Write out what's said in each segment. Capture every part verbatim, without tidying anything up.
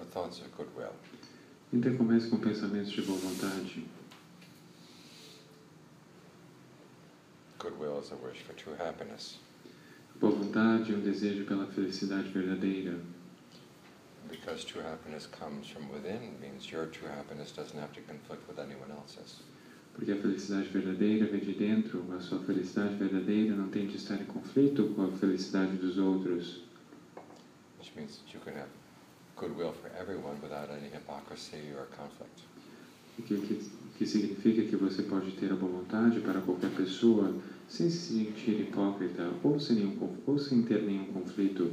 with thoughts of goodwill. Então comece com pensamentos de boa vontade. Goodwill is a wish for true happiness. Boa vontade é um desejo pela felicidade verdadeira. Because true happiness comes from within, means your true happiness doesn't have to conflict with anyone else's. Porque a felicidade verdadeira vem de dentro, a sua felicidade verdadeira não tem de estar em conflito com a felicidade dos outros. Which means that you can have goodwill for everyone without any hypocrisy or conflict. O que, que, que significa que você pode ter a boa vontade para qualquer pessoa sem se sentir hipócrita ou sem, nenhum, ou sem ter nenhum conflito.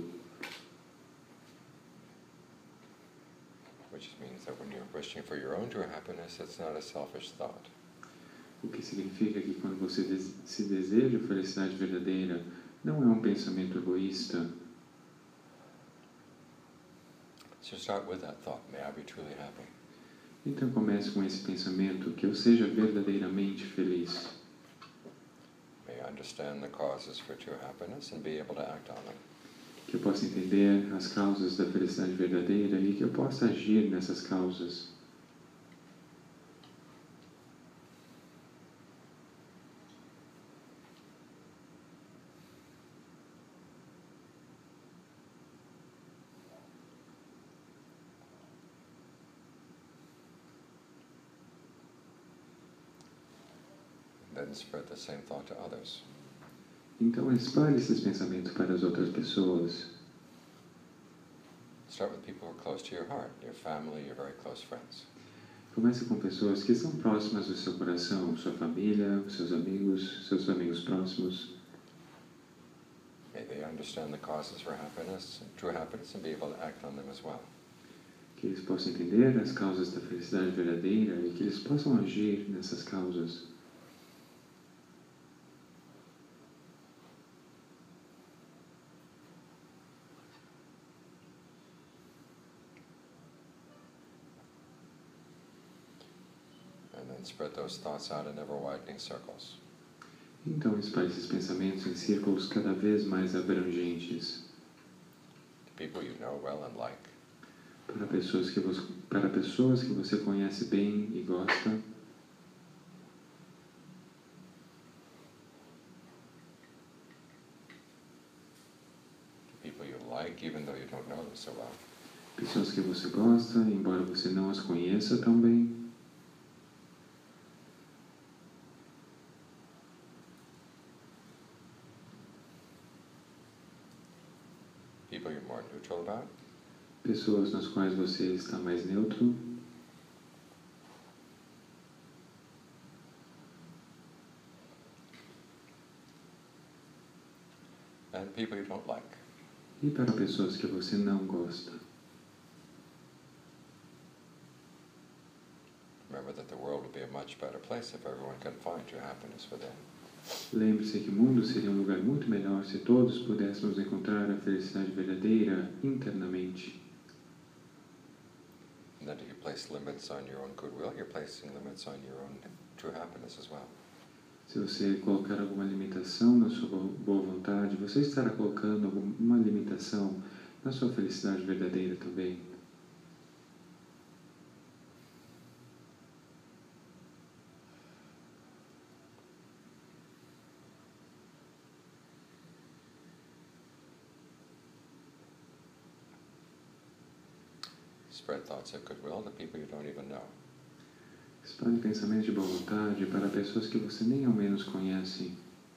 Which means that when you're wishing for your own true happiness, it's not a selfish thought. O que significa que quando você des- se deseja a felicidade verdadeira, não é um pensamento egoísta. So start with that thought, may I be truly happy. Então comece com esse pensamento, que eu seja verdadeiramente feliz. May I understand the causes for true happiness and be able to act on them. Que eu possa entender as causas da felicidade verdadeira e que eu possa agir nessas causas. Then spread the same thought to others. Então espalhe esses pensamentos para as outras pessoas. Start with people who are close to your heart, your family, your very close friends. Comece com pessoas que são próximas do seu coração, sua família, seus amigos, seus amigos próximos. May they understand the causes for happiness, true happiness, and be able to act on them as well. Que eles possam entender as causas da felicidade verdadeira e que eles possam agir nessas causas. And then spread those thoughts out in ever-widening circles. Então espalhe esses pensamentos em círculos cada vez mais abrangentes. To people you know well and like. Para pessoas que você, para pessoas que você conhece bem e gosta. To people you like, even though you don't know them so well. Pessoas que você gosta, embora você não as conheça tão bem. People you're more neutral about. Pessoas nas quais você está mais neutro. And people you don't like. E para pessoas que você não gosta. Remember that the world would be a much better place if everyone could find true happiness within. Lembre-se que o mundo seria um lugar muito melhor se todos pudéssemos encontrar a felicidade verdadeira internamente. And that if you place limits on your own goodwill, you're placing limits on your own true happiness as well. Se você colocar alguma limitação na sua boa vontade, você estará colocando alguma limitação na sua felicidade verdadeira também. Spread thoughts of goodwill to people you don't even know. Espalhe pensamentos de boa vontade para pessoas que você nem ao menos conhece.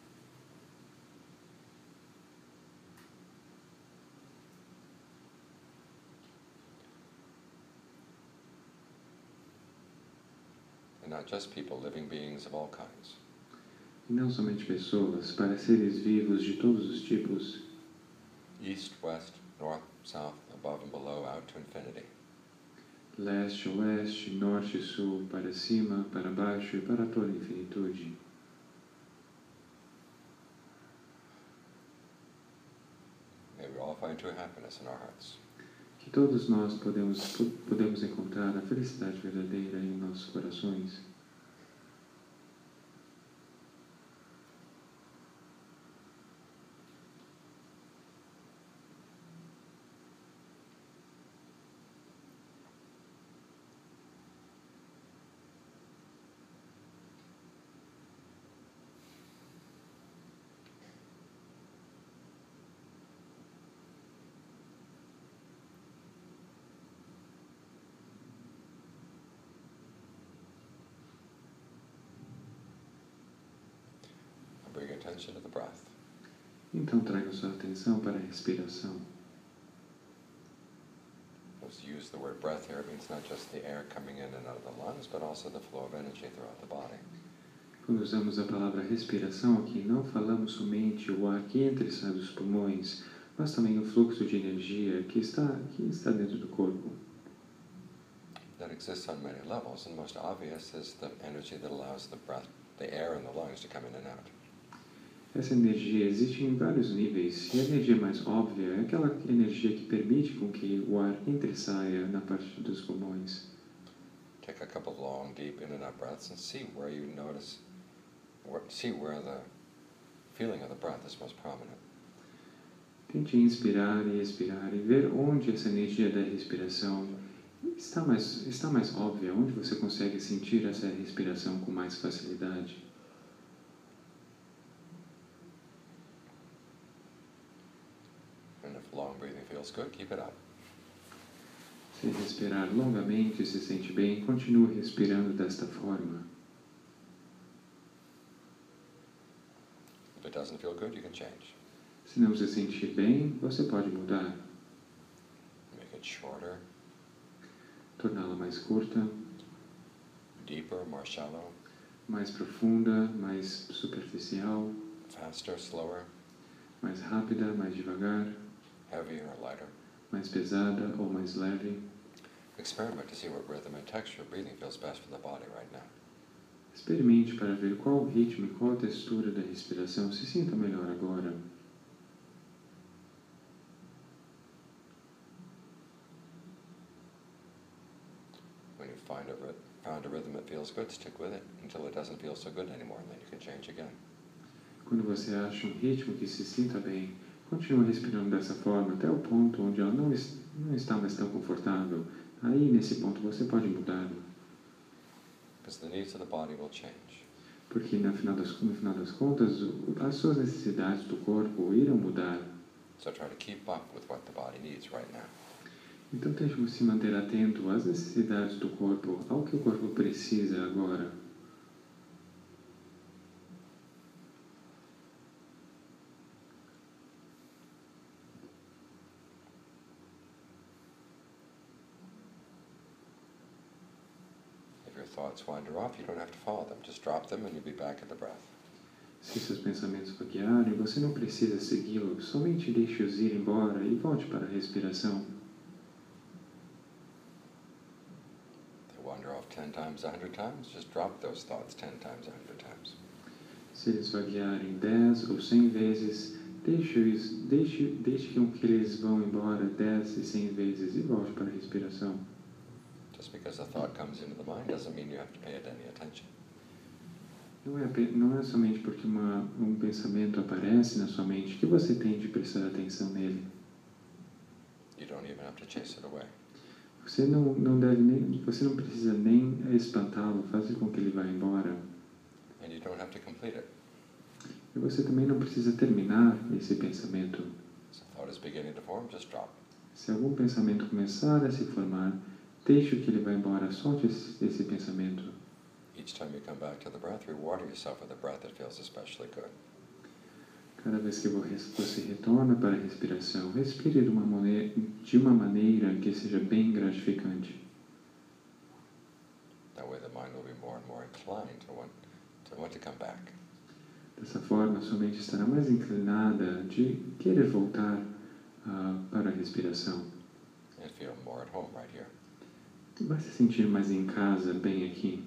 And not just people, living beings of all kinds. E não somente pessoas, para seres vivos de todos os tipos. East, west, north, south, above and below, out to infinity. Leste, oeste, norte e sul, para cima, para baixo e para toda a infinitude. May we all find true happiness in our hearts. Que todos nós podemos, podemos encontrar a felicidade verdadeira em nossos corações. attention to the breath. Então traga sua atenção para a respiração. Let's use the word breath here. It means not just the air coming in and out of the lungs, but also the flow of energy throughout the body. Quando usamos a palavra respiração aqui, não falamos somente o ar que entra e sai dos pulmões, mas também o fluxo de energia que está, que está dentro do corpo. That exists on many levels, and most obvious is the energy that allows the breath, the air in the lungs to come in and out. Essa energia existe em vários níveis, e a energia mais óbvia é aquela energia que permite com que o ar entre e saia na parte dos pulmões. Take a couple of long, deep in and out breaths and see where you notice, where, see where the feeling of the breath is most prominent. Tente inspirar e expirar e ver onde essa energia da respiração está mais, está mais óbvia, onde você consegue sentir essa respiração com mais facilidade. And if long breathing feels good, keep it up. Se respirar longamente e se sente bem, continue respirando desta forma. If it doesn't feel good, you can change. Se não se sentir bem, você pode mudar, Make it shorter, torná-la mais curta, deeper, more shallow, mais profunda, mais superficial, faster, slower, mais rápida, mais devagar, heavier or lighter. mais pesada ou mais leve. Experiment to see what rhythm and texture of breathing feels best for the body right now. Experimente para ver qual o ritmo e qual a textura da respiração se sinta melhor agora. When you find a, ry- found a rhythm that feels good, stick with it until it doesn't feel so good anymore, and then you can change again. Quando você acha um ritmo que se sinta bem, continue respirando dessa forma até o ponto onde ela não, es- não está mais tão confortável. Aí, nesse ponto, você pode mudar. Because the needs of the body will change. Porque, no final das, no final das contas, o- as suas necessidades do corpo irão mudar. So try to keep up with what the body needs right now. Então, tente se manter atento às necessidades do corpo, ao que o corpo precisa agora. If your thoughts wander off, you don't have to follow them. Just drop them and you'll be back at the breath. Se seus pensamentos vaguearem, você não precisa segui-los, somente deixe-os ir embora e volte para a respiração. They wander off ten times, a hundred times, just drop those thoughts ten times, a hundred times. Se eles vaguearem dez ou cem vezes, deixe-os, deixe, deixe com que eles vão embora dez e cem vezes e volte para a respiração. Just because a thought comes into the mind doesn't mean you have to pay it any attention. Não é, ape- não é somente porque uma, um pensamento aparece na sua mente que você tem de prestar atenção nele. You don't even have to chase it away. Você não, não deve nem, você não precisa nem espantá-lo, fazer com que ele vá embora. And you don't have to complete it. E você também não precisa terminar esse pensamento. So if thought is beginning to form, just drop. Se algum pensamento começar a se formar, deixe que ele vá embora, solte esse, esse pensamento. Each time you come back to the breath, reward yourself with a breath that feels especially good. Cada vez que você retorna para a respiração, respire de uma, maneira, de uma maneira que seja bem gratificante. That way the mind will be more and more inclined to want to, want to come back. Dessa forma, sua mente estará mais inclinada de querer voltar uh, para a respiração. And feel more at home right here. Vai se sentir mais em casa, bem aqui.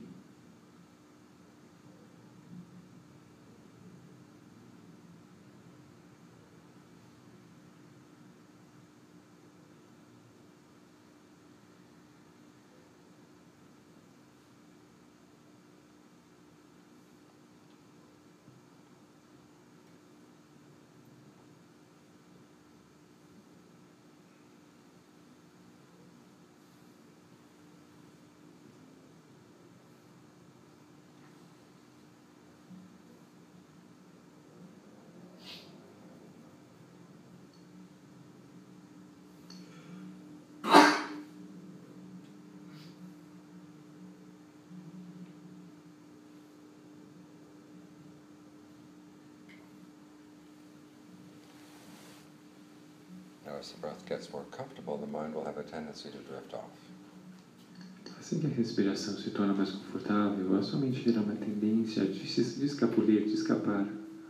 as the breath gets more comfortable, the mind will have a tendency to drift off. Assim que a respiração se torna mais confortável, a sua mente terá uma tendência de se de escapulir, de escapar.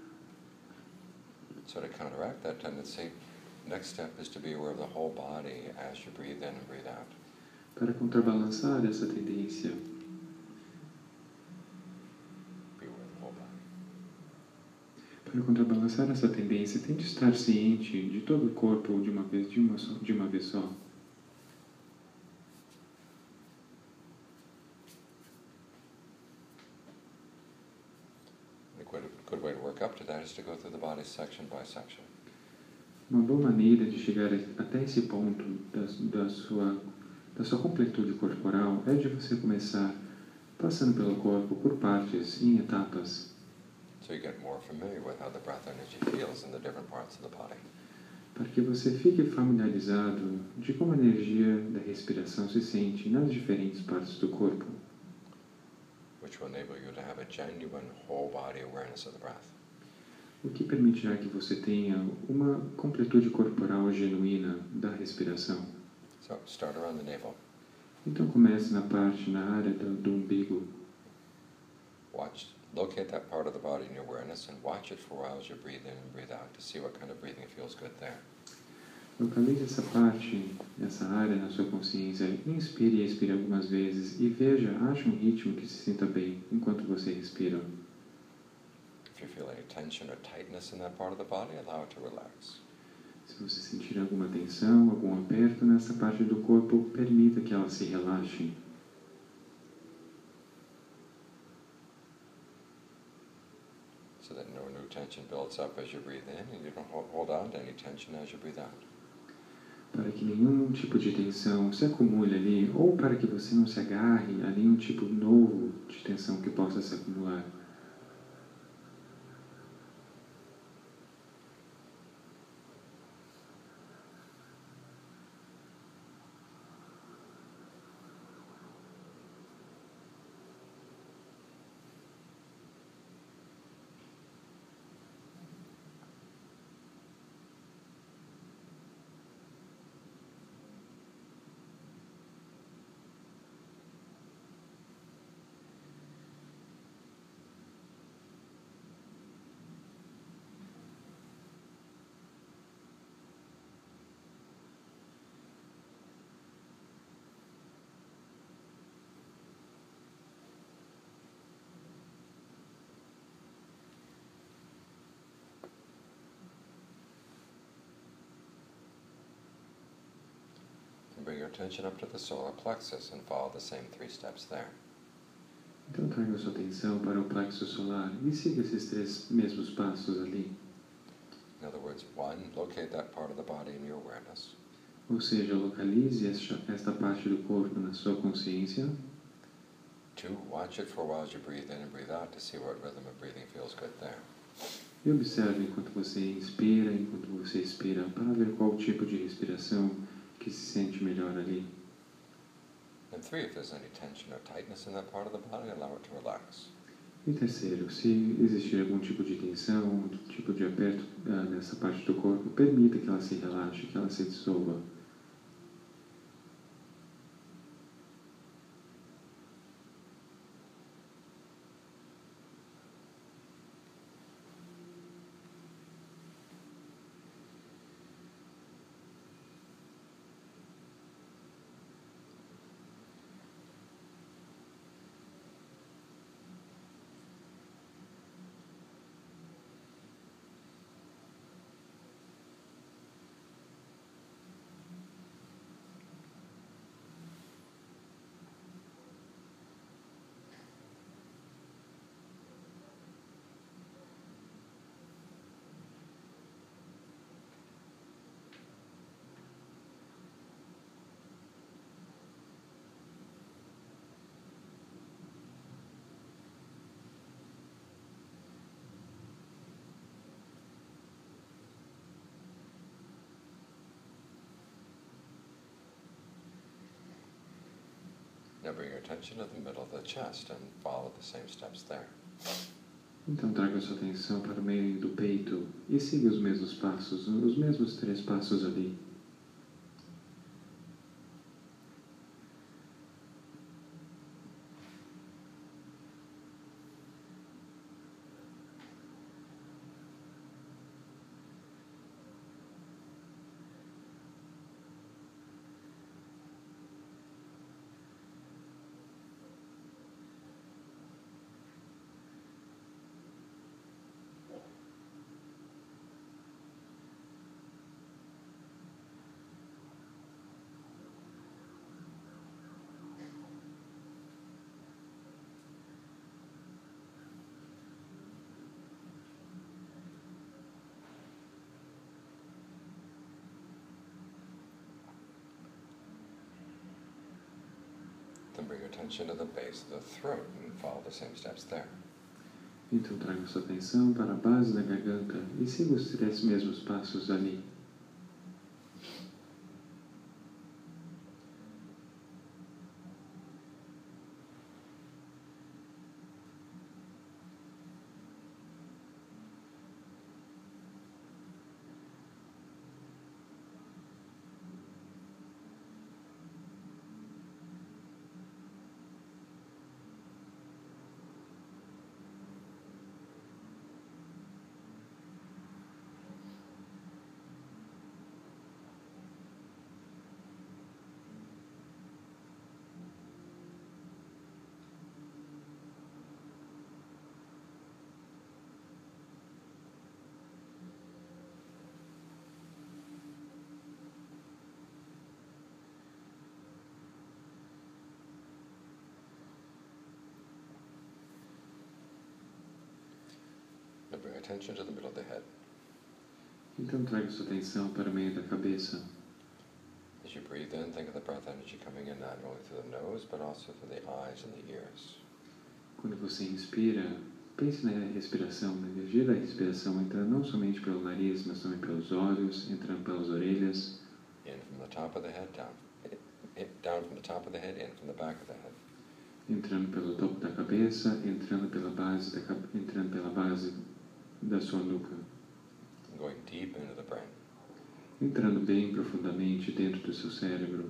So to counteract that tendency, next step is to be aware of the whole body as you breathe in and breathe out. Para contrabalançar essa tendência, Be aware of the whole body. para contrabalançar essa tendência, tente estar ciente de todo o corpo de uma vez, de uma, só, de uma vez só. A good, good way to work up to that is to go through the body section by section. Uma boa maneira de chegar até esse ponto da, da, sua, da sua completude corporal é de você começar passando pelo corpo por partes, em etapas. So you get more familiar with how the breath energy feels in the different parts of the body. Para que você fique familiarizado de como a energia da respiração se sente nas diferentes partes do corpo, Which will enable you to have a genuine whole body awareness of the breath. o que permitirá que você tenha uma completude corporal genuína da respiração. So start around the navel. Então comece na parte, na área do, do umbigo. Watch, locate that part of the body in your awareness and watch it for a while as you breathe in and breathe out to see what kind of breathing feels good there. Localize essa parte, essa área na sua consciência, inspire e expire algumas vezes e veja, ache um ritmo que se sinta bem enquanto você respira. If you feel any tension or tightness in that part of the body, allow it to relax. Se você sentir alguma tensão, algum aperto nessa parte do corpo, permita que ela se relaxe. So that no new tension builds up as you breathe in and you don't hold, hold on to any tension as you breathe out. Para que nenhum tipo de tensão se acumule ali, ou para que você não se agarre a nenhum tipo novo de tensão que possa se acumular. Bring your attention up to the solar plexus and follow the same three steps there. Então traga sua atenção para o plexo solar e siga esses três mesmos passos ali. In other words, one, locate that part of the body in your awareness. Ou seja, localize esta parte do corpo na sua consciência. Two, watch it for a while as you breathe in and breathe out to see what rhythm of breathing feels good there. E observe enquanto você inspira, enquanto você expira, para ver qual tipo de respiração que se sente melhor ali. And three, if there's any tension or tightness in that part of the body, allow it to relax. E terceiro, se existir algum tipo de tensão, algum tipo de aperto uh, nessa parte do corpo, permita que ela se relaxe, que ela se dissolva. Now bring your attention to the middle of the chest and follow the same steps there. Então traga sua atenção para o meio do peito e siga os mesmos passos, os mesmos três passos ali. your attention to the base of the throat and follow the same steps there. Então traga sua atenção para a base da garganta e siga os três mesmos passos ali. Now bring attention to the middle of the head. Então traga sua atenção para o meio da cabeça. As you breathe in, think of the breath energy coming in not only through the nose, but also through the eyes and the ears. Quando você inspira, pense na respiração, na energia da respiração entrando não somente pelo nariz, mas também pelos olhos, entrando pelas orelhas. In from the top of the head, down. In, down from the top of the head, in from the back of the head. Entrando pelo topo da cabeça, entrando pela base da, entrando pela base da sua nuca. And going deep into the brain. Entrando bem profundamente dentro do seu cérebro.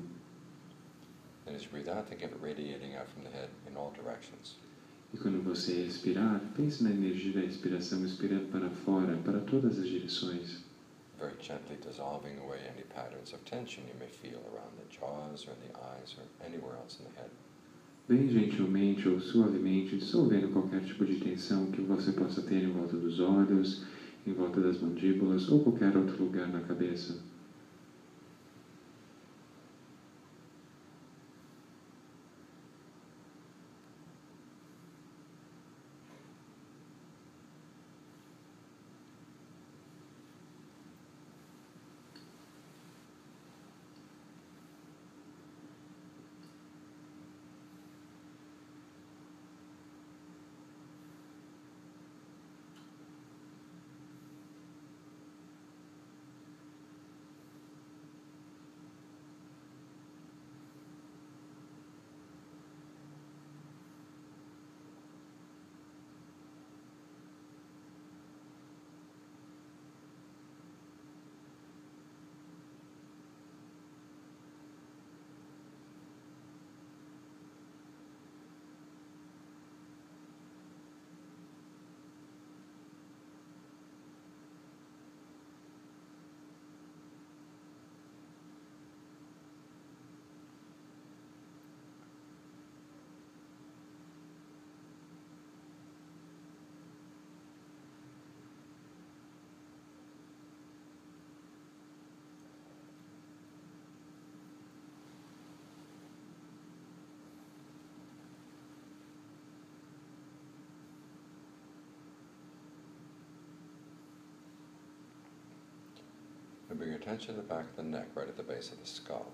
And as you breathe out, think of it radiating out from the head in all directions. E quando você expirar, pense na energia da expiração expirando para fora, para todas as direções. Very gently dissolving away any patterns of tension you may feel around the jaws or in the eyes or anywhere else in the head. Bem gentilmente ou suavemente, dissolvendo qualquer tipo de tensão que você possa ter em volta dos olhos, em volta das mandíbulas ou qualquer outro lugar na cabeça. And bring your attention to the back of the neck, right at the base of the skull.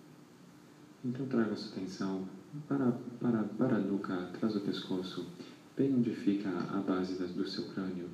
Então traga sua atenção para, para, para a nuca, atrás do pescoço, bem onde fica a base das, do seu crânio.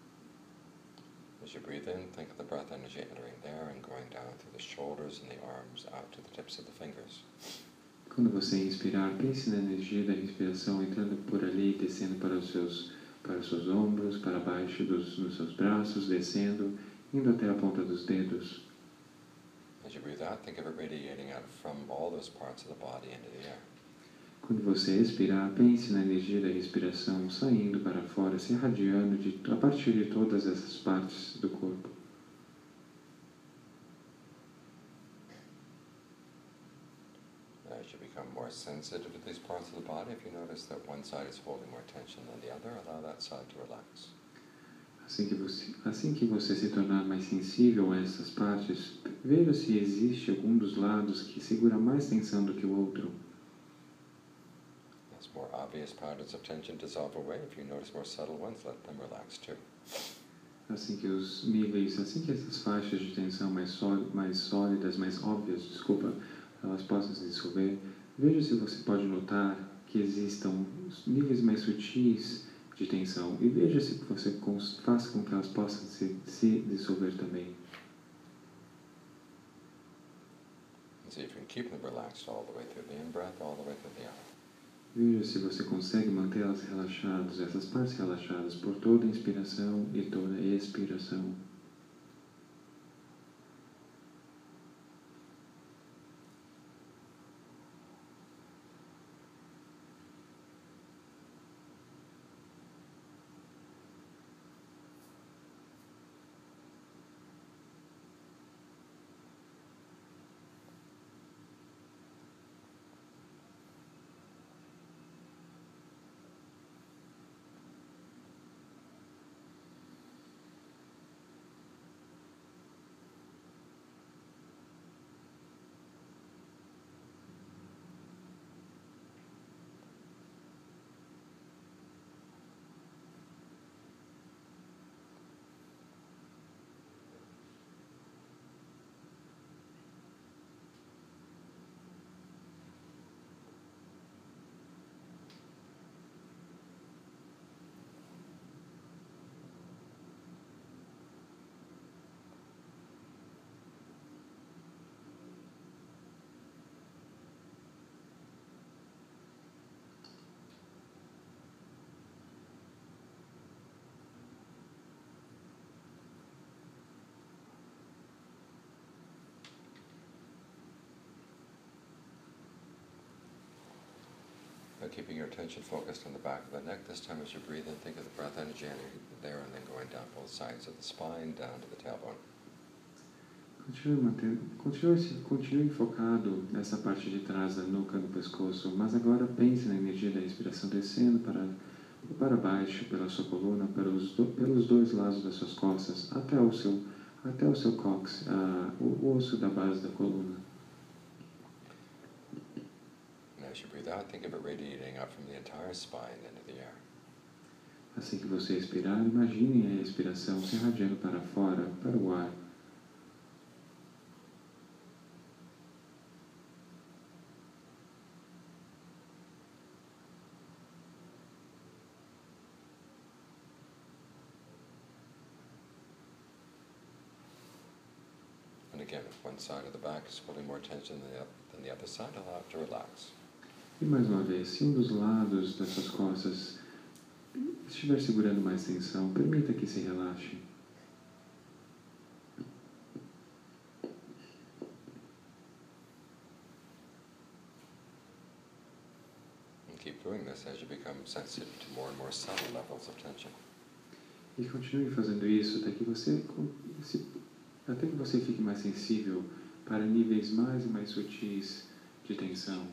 As you breathe in, think of the breath energy entering there and going down through the shoulders and the arms out to the tips of the fingers. Quando você inspirar, pense na energia da respiração entrando por ali, descendo para os seus, para os seus ombros, para baixo dos, dos seus braços, descendo, indo até a ponta dos dedos. As you breathe out, think of it radiating out from all those parts of the body into the air. Quando você expirar, pense na energia da respiração saindo para fora, se irradiando de, a partir de todas essas partes do corpo. As you become more sensitive to these parts of the body, if you notice that one side is holding more tension than the other, allow that side to relax. Assim que você, assim que você se tornar mais sensível a essas partes, veja se existe algum dos lados que segura mais tensão do que o outro. As more obvious patterns of tension dissolve away, if you notice more subtle ones, let them relax too. Assim que os níveis, assim que essas faixas de tensão mais, sólidas, mais sólidas, mais óbvias, desculpa, elas possam se dissolver, Veja se você pode notar que existam níveis mais sutis de tensão e veja se você faça com que elas possam se, se dissolver também. See if you can keep them relaxed all the way through the in-breath, all the way through the out. Veja se você consegue mantê-las relaxadas, essas partes relaxadas por toda a inspiração e toda a expiração. Now keeping your attention focused on the back of the neck, this time as you breathe in, think of the breath energy entering there and then going down both sides of the spine, down to the tailbone. Continue, mantendo, continue, continue focado nessa parte de trás da nuca, do pescoço, mas agora pense na energia da respiração descendo para, para baixo, pela sua coluna, pelos, do, pelos dois lados das suas costas, até o seu, até o seu cóccix, uh, o osso da base da coluna. As you breathe out, think of it radiating out from the entire spine into the air. Assim que você expirar, imagine a respiração se irradiando para fora, para o ar. And again, if one side of the back is holding more tension than the, than the other side, allow it to relax. E mais uma vez, se um dos lados das suas costas estiver segurando mais tensão, permita que se relaxe. And keep doing this as you become sensitive to more and more subtle levels of tension. E continue fazendo isso até que você, até que você fique mais sensível para níveis mais e mais sutis de tensão.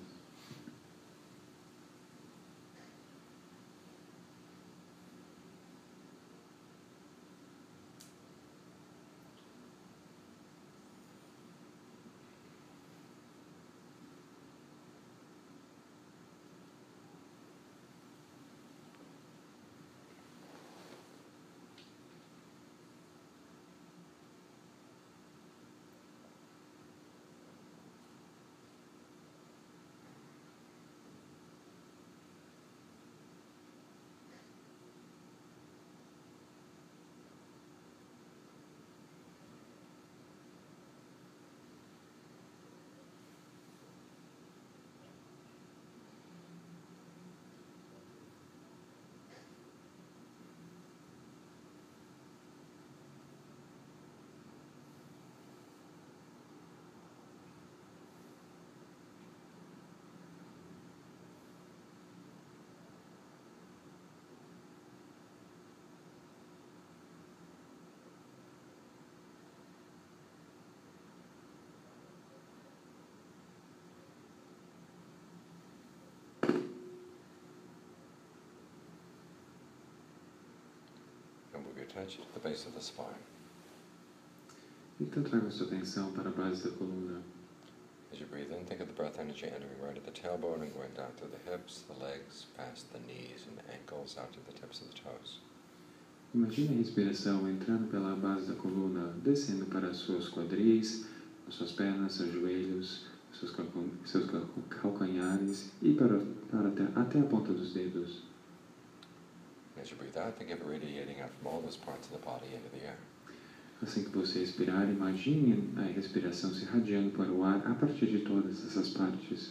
Move your attention to the base of the spine. Então traga sua atenção para a base da coluna. As you breathe in, think of the breath energy entering right at the tailbone and going down through the hips, the legs, past the knees and the ankles, out to the tips of the toes. Imagine a respiração entrando pela base da coluna, descendo para as suas quadris, as suas pernas, seus joelhos, seus, calcan seus cal calcanhares e para, para até, até a ponta dos dedos. As you breathe out, think of radiating out from all those parts of the body into the air. Assim que você expirar, imagine a respiração se irradiando para o ar a partir de todas essas partes.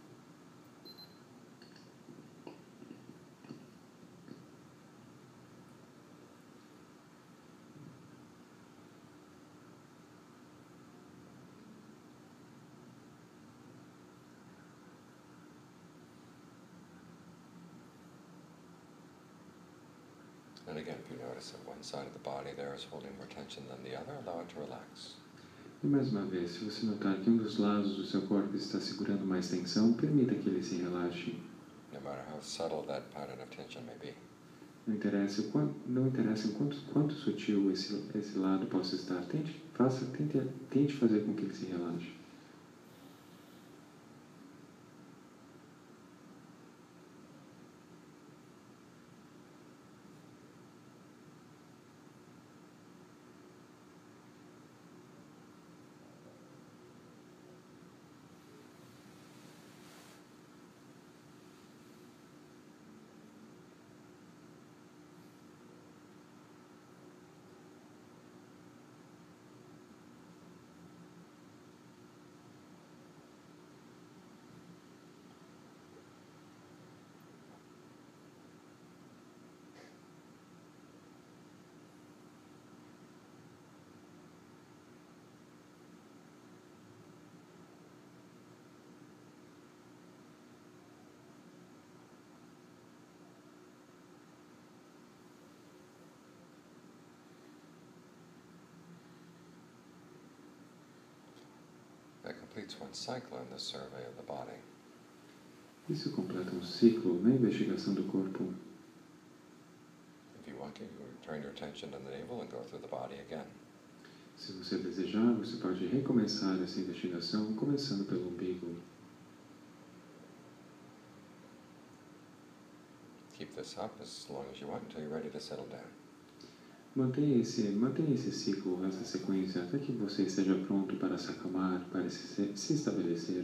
And again, if you notice that one side of the body there is holding more tension than the other, allow it to relax. E mais uma vez, se você notar que um dos lados do seu corpo está segurando mais tensão, permita que ele se relaxe. No matter how subtle that pattern of tension may be. Não interessa o quanto, não interessa o quanto, quanto sutil esse, esse lado possa estar. Tente, faça, tente, tente fazer com que ele se relaxe. That completes one cycle in the survey of the body. Isso completa um ciclo na investigação do corpo. If you want to, you can turn your attention to the navel and go through the body again. Se você desejar, você pode recomeçar essa investigação começando pelo umbigo. Keep this up as long as you want until you're ready to settle down. Mantenha esse, mantenha esse ciclo, essa sequência, até que você esteja pronto para se acalmar, para se, se estabelecer.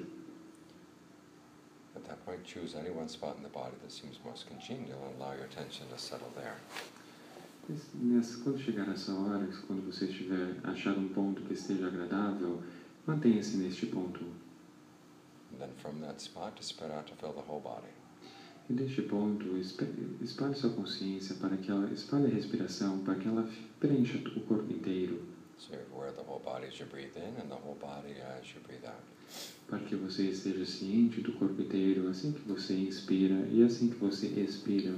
At that point, choose any one spot in the body that seems most congenial and allow your attention to settle there. Nessa, quando chegar essa hora, quando você estiver achado um ponto que esteja agradável, mantenha-se neste ponto. And then from that spot, to spread out to fill the whole body. E deste ponto, espalhe sua consciência para que ela espalhe a respiração, para que ela preencha o corpo inteiro. So you're aware of the whole body as you breathe in and the whole body as you breathe out. Para que você esteja ciente do corpo inteiro assim que você inspira e assim que você expira.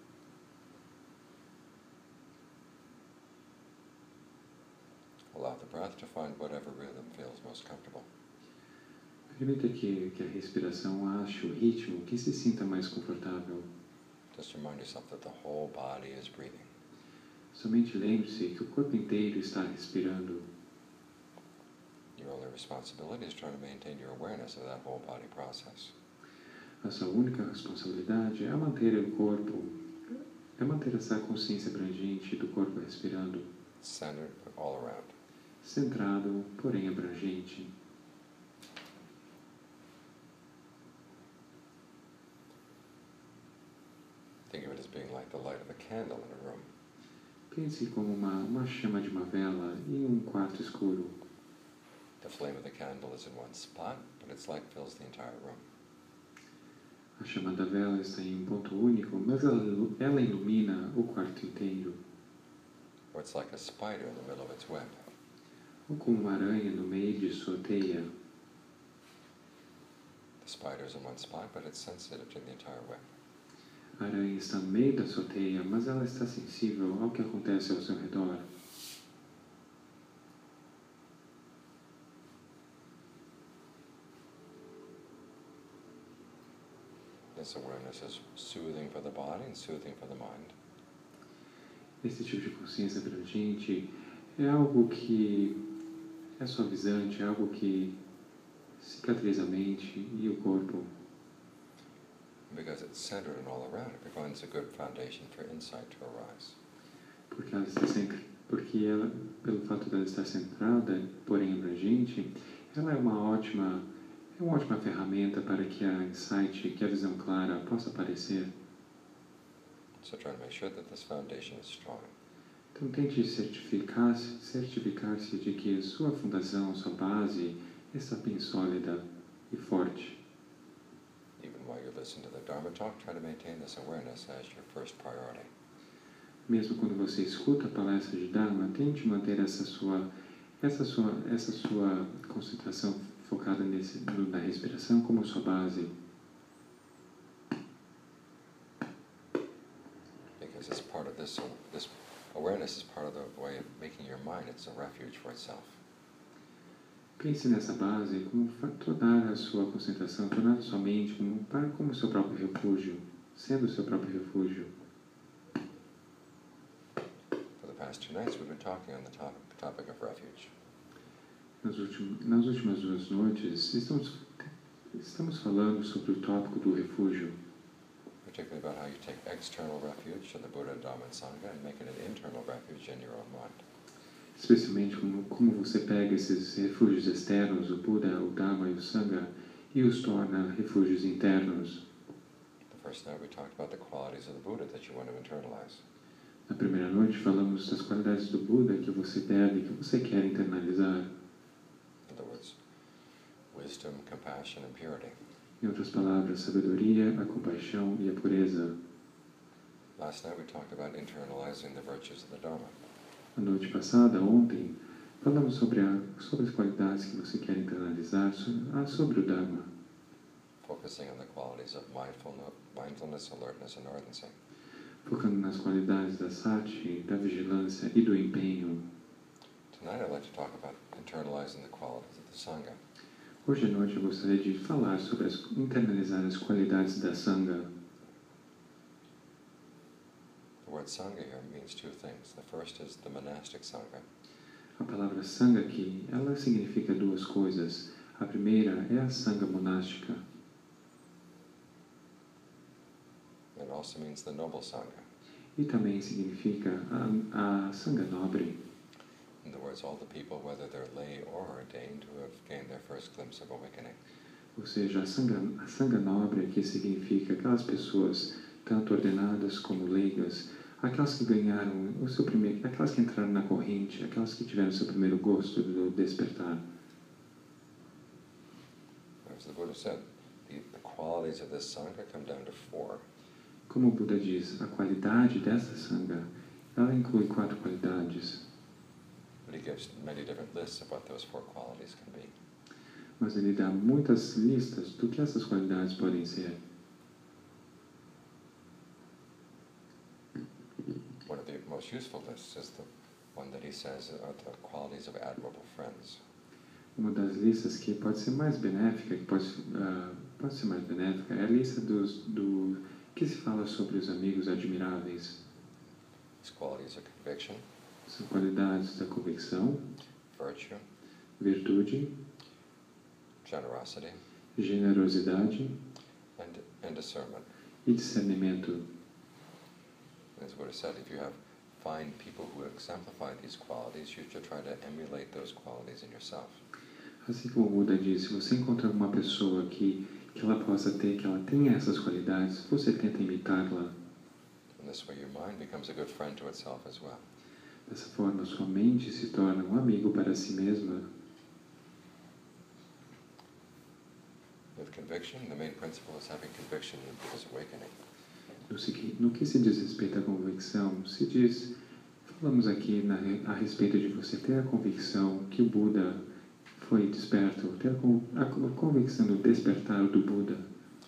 Allow the breath to find whatever rhythm feels most comfortable. Permita que, que a respiração ache o ritmo que se sinta mais confortável. Just remind yourself that the whole body is breathing. Somente lembre-se que o corpo inteiro está respirando. Your only responsibility is trying to maintain your awareness of that whole body process. A sua única responsabilidade é manter o corpo, é manter essa consciência abrangente do corpo respirando. Centered but all around. Centrado, porém abrangente. Think of it as being like the light of a candle in a room. Pense como uma, uma chama de uma vela em um quarto escuro. The flame of the candle is in one spot, but its light fills the entire room. A chama da vela está em um ponto único, mas ela, ela ilumina o quarto inteiro. Or it's like a spider in the middle of its web. Ou como uma aranha no meio de sua teia. The spider is in one spot, but it's sensitive to the entire web. A aranha está no meio da sua teia, mas ela está sensível ao que acontece ao seu redor. This awareness is soothing for the body and soothing for the mind. Esse tipo de consciência abrangente é algo que é suavizante, é algo que cicatriza a mente e o corpo. Because it's centered and all around, it provides a good foundation for insight to arise. Porque ela está sempre, porque ela, pelo fato dela estar centrada, porém abrangente, ela é uma ótima, é uma ótima ferramenta para que a insight, que a visão clara possa aparecer. So try to make sure that this foundation is strong. Então tente certificar-se certificar-se de que sua fundação, sua base está bem sólida e forte. Even while you listen to the Dharma talk, try to maintain this awareness as your first priority. Mesmo quando você escuta a palestra de Dharma, tente manter essa sua, essa sua, essa sua concentração focada nesse, na respiração como sua base. Because it's part of this, this awareness is part of the way of making your mind, it's a refuge for itself. Pense nessa base como tornar a sua concentração, tornar a sua mente como, para, como seu próprio refúgio, sendo o seu próprio refúgio. For the past two nights we've been talking on the topic, topic of refuge. Nas, ultim, nas últimas duas noites, estamos, estamos falando sobre o tópico do refúgio. Particularly about how you take external refuge to the Buddha, Dhamma, and Sangha and make it an internal refuge in your own mind. Especialmente como, como você pega esses refúgios externos, o Buda, o Dhamma e o Sangha, e os torna refúgios internos. The first night we talked about the qualities of the Buddha that you want to internalize. Na primeira noite falamos das qualidades do Buda que você pega e que você quer internalizar. In other words, wisdom, compassion, and purity. Em outras palavras, sabedoria, a compaixão e a pureza. Last night we talked about internalizing the virtues of the Dharma. Na noite passada, ontem, falamos sobre, a, sobre as qualidades que você quer internalizar, sobre o Dharma. Focusing on the qualities of mindfulness, mindfulness, alertness, and ardency. Focando nas qualidades da sati, da vigilância e do empenho. Tonight I'd like to talk about internalizing the qualities of the Sangha. Hoje à noite eu gostaria de falar sobre as, internalizar as qualidades da Sangha. The word Sangha here means two things. The first is the monastic Sangha. A palavra Sangha aqui, ela significa duas coisas. A primeira é a Sangha monástica. It also means the noble Sangha. E também significa a, a Sangha nobre. In other words, all the people, whether they're lay or ordained, who have gained their first glimpse of awakening. Ou seja, a Sangha, a Sangha nobre aqui significa aquelas pessoas, tanto ordenadas como leigas, aquelas que ganharam o seu primeiro, aquelas que entraram na corrente, aquelas que tiveram o seu primeiro gosto do despertar. As the Buddha said, the, the qualities of this Sangha come down to four. Como o Buda diz, a qualidade dessa Sangha, ela inclui quatro qualidades. But he gives many different lists of what those four qualities can be. Mas ele dá muitas listas do que essas qualidades podem ser. One of the most useful lists is the one that he says are the qualities of admirable friends. Uma das listas que pode ser mais benéfica, que pode, uh, pode ser mais benéfica, é a lista dos, do que se fala sobre os amigos admiráveis. These qualities are conviction, São qualidades da convicção, virtue, virtude, generosity, generosidade and, and discernment. e discernimento. As the Buddha said, if you have find people who exemplify these qualities, you should try to emulate those qualities in yourself. Assim como o Buda disse, se você encontrar uma pessoa que, que ela possa ter, que ela tenha essas qualidades, você tenta imitá-la. And this way your mind becomes a good friend to itself as well. Dessa forma, sua mente se torna um amigo para si mesma. With conviction, the main principle is having conviction in Buddha's awakening. No, no que se diz respeito à convicção, se diz, falamos aqui na, a respeito de você ter a convicção que o Buda foi desperto, ter a, a convicção do despertar do Buda.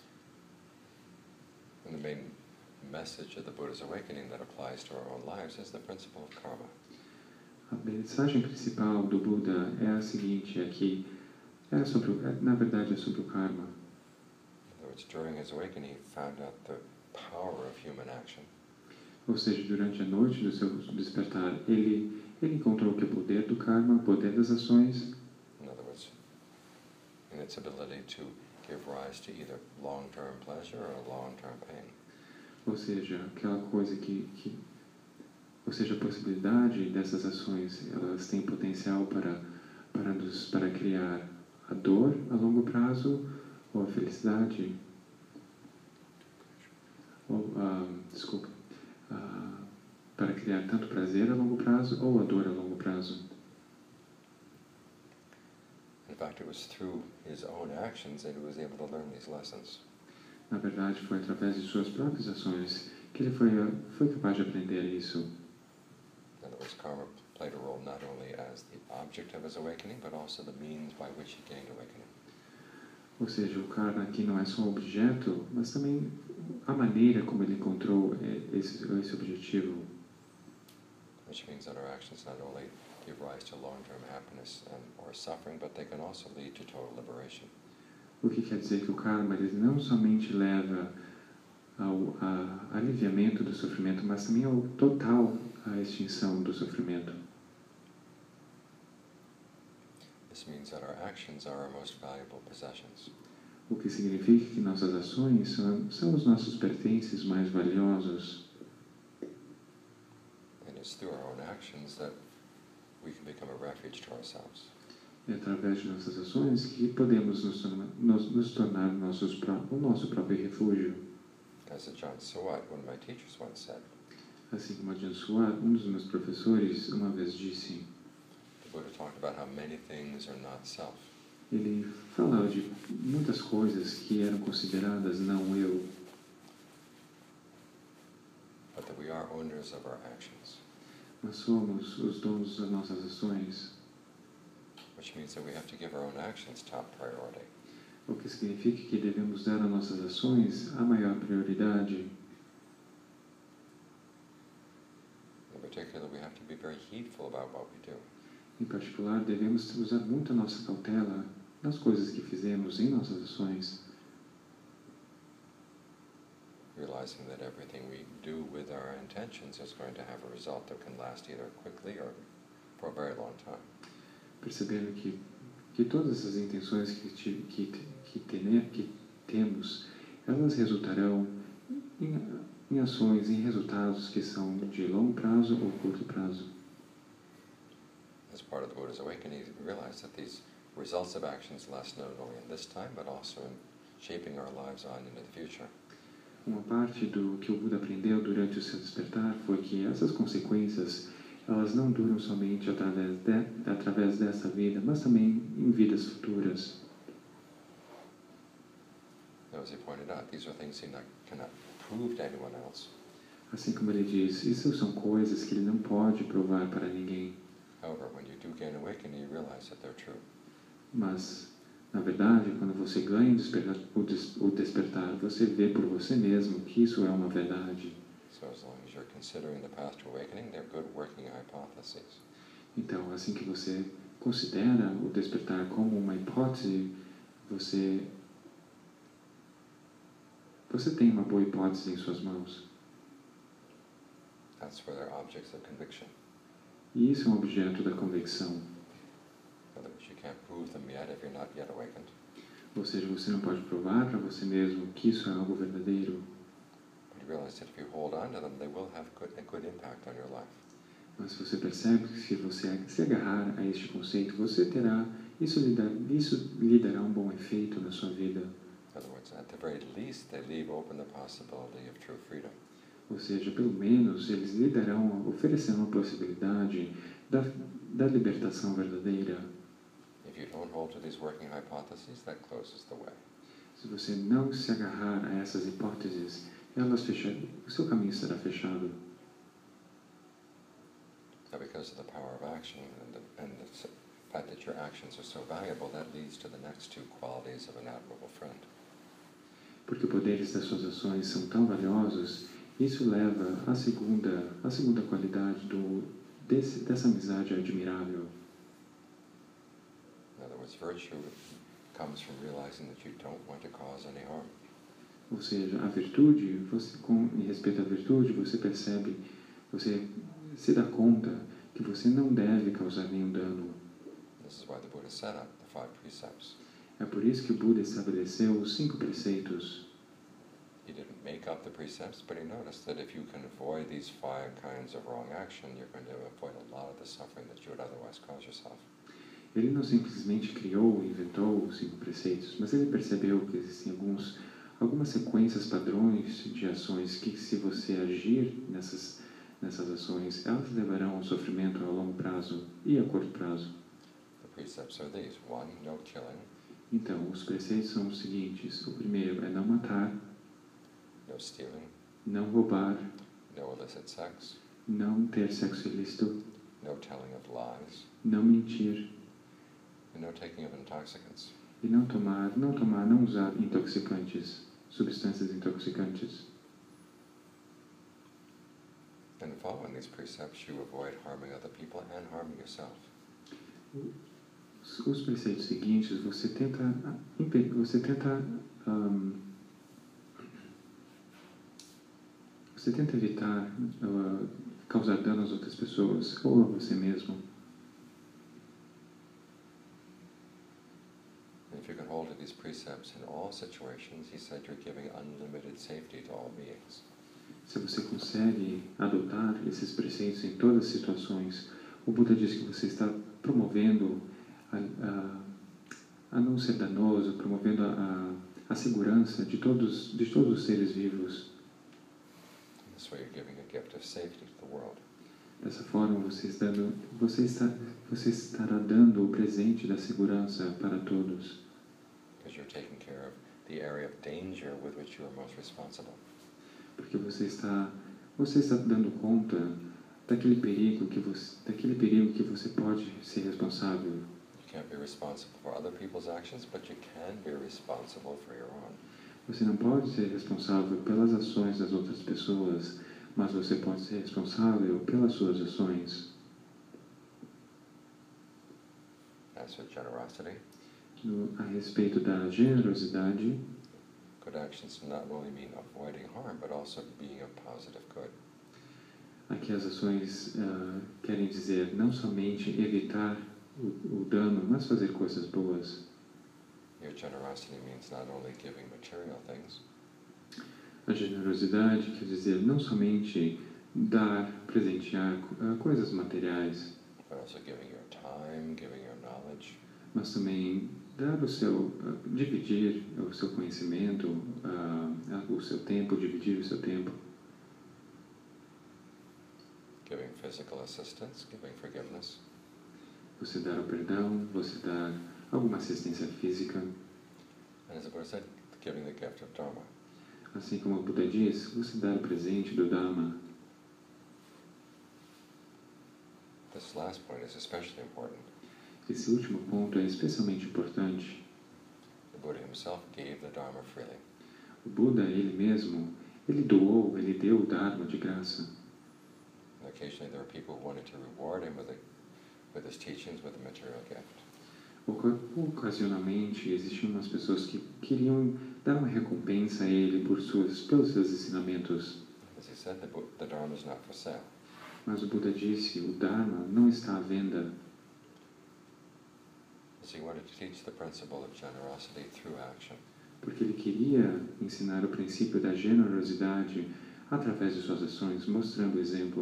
And the main message of the Buddha's awakening that applies to our own lives is the principle of karma. A mensagem principal do Buda é a seguinte, é que é sobre, é, na verdade é sobre o karma. In other words, during his awakening, he found out the power of human action. Ou seja, durante a noite do seu despertar, ele, ele encontrou que o poder do karma, o poder das ações, In other words, in its ability to give rise to either long-term pleasure or long-term pain. ou seja, aquela coisa que, que ou seja, a possibilidade dessas ações, elas têm potencial para, para, nos, para criar a dor a longo prazo ou a felicidade? Ou, ah, desculpa, ah, para criar tanto prazer a longo prazo ou a dor a longo prazo? In fact, it was through his own actions that he was able to learn these lessons. Na verdade, foi através de suas próprias ações que ele foi, foi capaz de aprender isso. In other words, karma played a role not only as the object of his awakening, but also the means by which he gained awakening. Ou seja, o karma aqui não é só um objeto, mas também a maneira como ele encontrou esse, esse objetivo. Which means that our actions not only give rise to long-term happiness and, or suffering, but they can also lead to total liberation. O que quer dizer que o karma ele não somente leva ao a, aliviamento do sofrimento, mas também ao total a extinção do sofrimento. This means that our actions are our most valuable possessions. O que significa que nossas ações são, são os nossos pertences mais valiosos. And it's through our own actions that we can become a refuge to ourselves. É através de nossas ações que podemos nos, torna, nos, nos tornar nossos, o nosso próprio refúgio. As Ajahn Suwat, one of my teachers, once said, assim como Ajahn Suwat, um dos meus professores, uma vez disse, the Buddha talked about how many things are not self. Ele falava de muitas coisas que eram consideradas não eu. But that we are owners of our actions. Nós somos os donos das nossas ações. Which means that we have to give our own actions top priority. O que significa que devemos dar às nossas ações a maior prioridade. In particular, we have to be very heedful about what we do. Em particular, devemos usar muito a nossa cautela nas coisas que fizemos em nossas ações. Realizing that everything we do with our intentions is going to have a result that can last either quickly or for a very long time. Percebendo que, que todas as intenções que, que, que, tene, que temos, elas resultarão em, em ações, em resultados que são de longo prazo ou curto prazo. As part of the Buddha's awakening, he realized that these results of actions last not only in this time, but also in shaping our lives on into the future. Uma parte do que o Buda aprendeu durante o seu despertar foi que essas consequências elas não duram somente através, de, através dessa vida, mas também em vidas futuras. As he pointed out, these are things he not, cannot prove to anyone else. Assim como ele diz, isso são coisas que ele não pode provar para ninguém. However, when you do gain awakening, you realize that they're true. Mas, na verdade, quando você ganha o, des, o despertar, você vê por você mesmo que isso é uma verdade. So as long as you're considering the path to awakening, they're good working hypotheses. Então, assim que você considera o despertar como uma hipótese, você você tem uma boa hipótese em suas mãos. That's where they're objects of conviction. E isso é um objeto da convicção. In other words, you can't prove them yet if you're not yet awakened. Ou seja, você não pode provar para você mesmo que isso é algo verdadeiro. But you realize that if you hold on to them, they will have good, a good impact on your life. Mas você percebe que se você se agarrar a este conceito, você terá, isso lhe, dar, isso lhe dará um bom efeito na sua vida. In other words, at the very least, they leave open the possibility of true freedom. Ou seja, pelo menos eles lhe darão, oferecerão a possibilidade da, da libertação verdadeira. If you don't hold to these working hypotheses, that closes the way. Se você não se agarrar a essas hipóteses, elas fecham, o seu caminho será fechado. Now, because of the power of action and the, and the fact that your actions are so valuable, that leads to the next two qualities of an admirable friend. Porque os poderes das suas ações são tão valiosos, isso leva à segunda, à segunda qualidade do, desse, dessa amizade admirável. In other words, virtue comes from realizing that you don't want to cause any harm. Ou seja, a virtude, você, com em respeito à virtude, você percebe, você se dá conta que você não deve causar nenhum dano. This is why the Buddha set up the five precepts. É por isso que o Buda estabeleceu os cinco preceitos. He didn't make up the precepts, but he noticed that if you can avoid these five kinds of wrong action, you're going to avoid a lot of the suffering that you would otherwise cause yourself. Ele não simplesmente criou, inventou os cinco preceitos, mas ele percebeu que existem alguns, algumas sequências, padrões de ações que, se você agir nessas, nessas ações, elas levarão ao sofrimento a longo prazo e a curto prazo. The precepts are these. One, no killing. Então, os preceitos são os seguintes. O primeiro é não matar, No stealing, não roubar, no illicit sex, não ter sexo ilícito, no telling of lies, não mentir, and no taking of intoxicants. e não tomar, não tomar, não usar intoxicantes, substâncias intoxicantes. And following these precepts, you avoid harming other people and harming yourself. Os, os preceitos seguintes, você tenta, impe- você tenta, um, você tenta evitar uh, causar dano às outras pessoas ou a você mesmo. And if you can hold to these precepts in all situations, he said you're giving unlimited safety to all beings. Se você consegue adotar esses preceitos em todas as situações, o Buda diz que você está promovendo a, a, a não ser danoso, promovendo a, a, a segurança de todos, de todos os seres vivos. This way you're giving a gift of safety to the world. Dessa forma, você, está dando, você, está, você estará dando o presente da segurança para todos. Because you're taking care of the area of danger with which you are most responsible. Porque você está, você está dando conta daquele perigo que você, daquele perigo que você pode ser responsável. You can't be responsible for other people's actions, but you can be responsible for your own. Você não pode ser responsável pelas ações das outras pessoas, mas você pode ser responsável pelas suas ações. As for generosity, No, a respeito da generosidade, good actions do not only mean avoiding harm, but also being a positive good. aqui as ações uh, querem dizer não somente evitar o, o dano, mas fazer coisas boas. Your generosity means not only giving material things, A generosidade quer dizer não somente dar, presentear uh, coisas materiais, but also giving your time, giving your knowledge, mas também dar o seu, uh, dividir o seu conhecimento, uh, o seu tempo, dividir o seu tempo, giving physical assistance, giving forgiveness, você dar o perdão, você dar alguma assistência física, and as the Buddha said, giving the gift of Dharma. assim como o Buda diz, você dar o presente do Dharma. This last point is especially important. Esse último ponto é especialmente importante. The Buddha himself gave the Dharma freely. O Buda, ele mesmo, ele doou, ele deu o Dharma de graça. And occasionally there were people who wanted to reward him with, a, with his teachings with a material gift. Oca- Ocasionalmente, existiam umas pessoas que queriam dar uma recompensa a ele por suas, pelos seus ensinamentos. As he said, the, Bu- the Dharma is not for sale. Mas o Buda disse, o Dharma não está à venda. As he wanted to teach the principle of generosity through action. Porque ele queria ensinar o princípio da generosidade através de suas ações, mostrando o exemplo.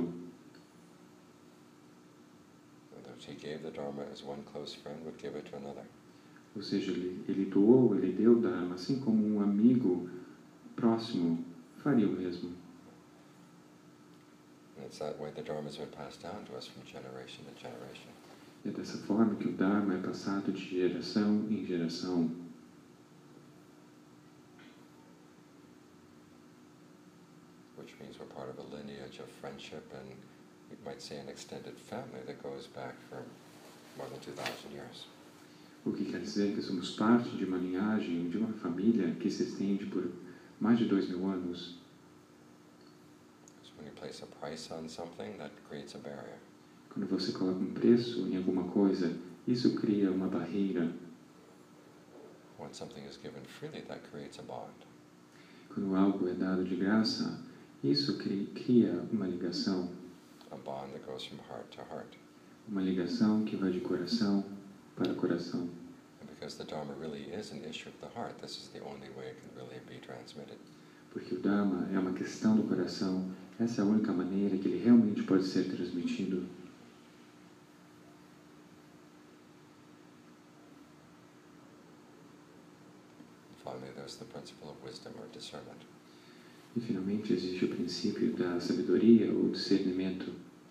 In other words, he gave the Dharma as one close friend would give it to another. Ou seja, ele, ele doou, ele deu o Dharma, assim como um amigo próximo faria o mesmo. And it's that way the Dharma has been passed down to us from generation to generation. É dessa forma que o Dharma é passado de geração em geração. Which means we're part of a lineage of friendship and we might say an extended family that goes back for more than two thousand years. O que quer dizer que somos parte de uma linhagem, de uma família que se estende por mais de dois mil anos. So when you place a price on something, that creates a barrier. Quando você coloca um preço em alguma coisa, isso cria uma barreira. When something is given freely, that creates a bond. Quando algo é dado de graça, isso cri- cria uma ligação. A bond that goes from heart to heart. Uma ligação que vai de coração para coração. And because the Dharma really is an issue of the heart, this is the only way it can really be transmitted. Porque o Dharma é uma questão do coração. Essa é a única maneira que ele realmente pode ser transmitido. is the principle of wisdom or discernment. E finalmente existe o princípio da sabedoria ou discernimento.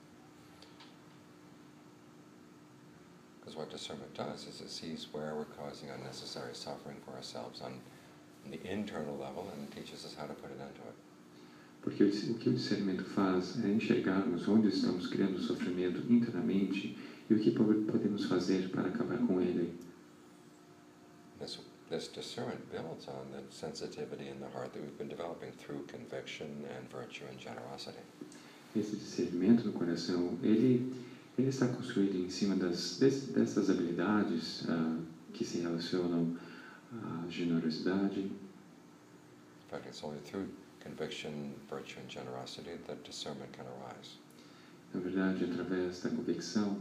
Because what discernment does is it sees where we're causing unnecessary suffering for ourselves on, on the internal level and teaches us how to put an end to it. Porque o que o discernimento faz é enxergarmos onde estamos criando sofrimento internamente e o que podemos fazer para acabar com ele. This, this discernment builds on the sensitivity in the heart that we've been developing through conviction and virtue and generosity. Esse discernimento no coração, ele, ele está construído em cima das, des, dessas habilidades uh, que se relacionam à generosidade. In fact, it's only through conviction, virtue and generosity that discernment can arise. Na verdade, através da convicção,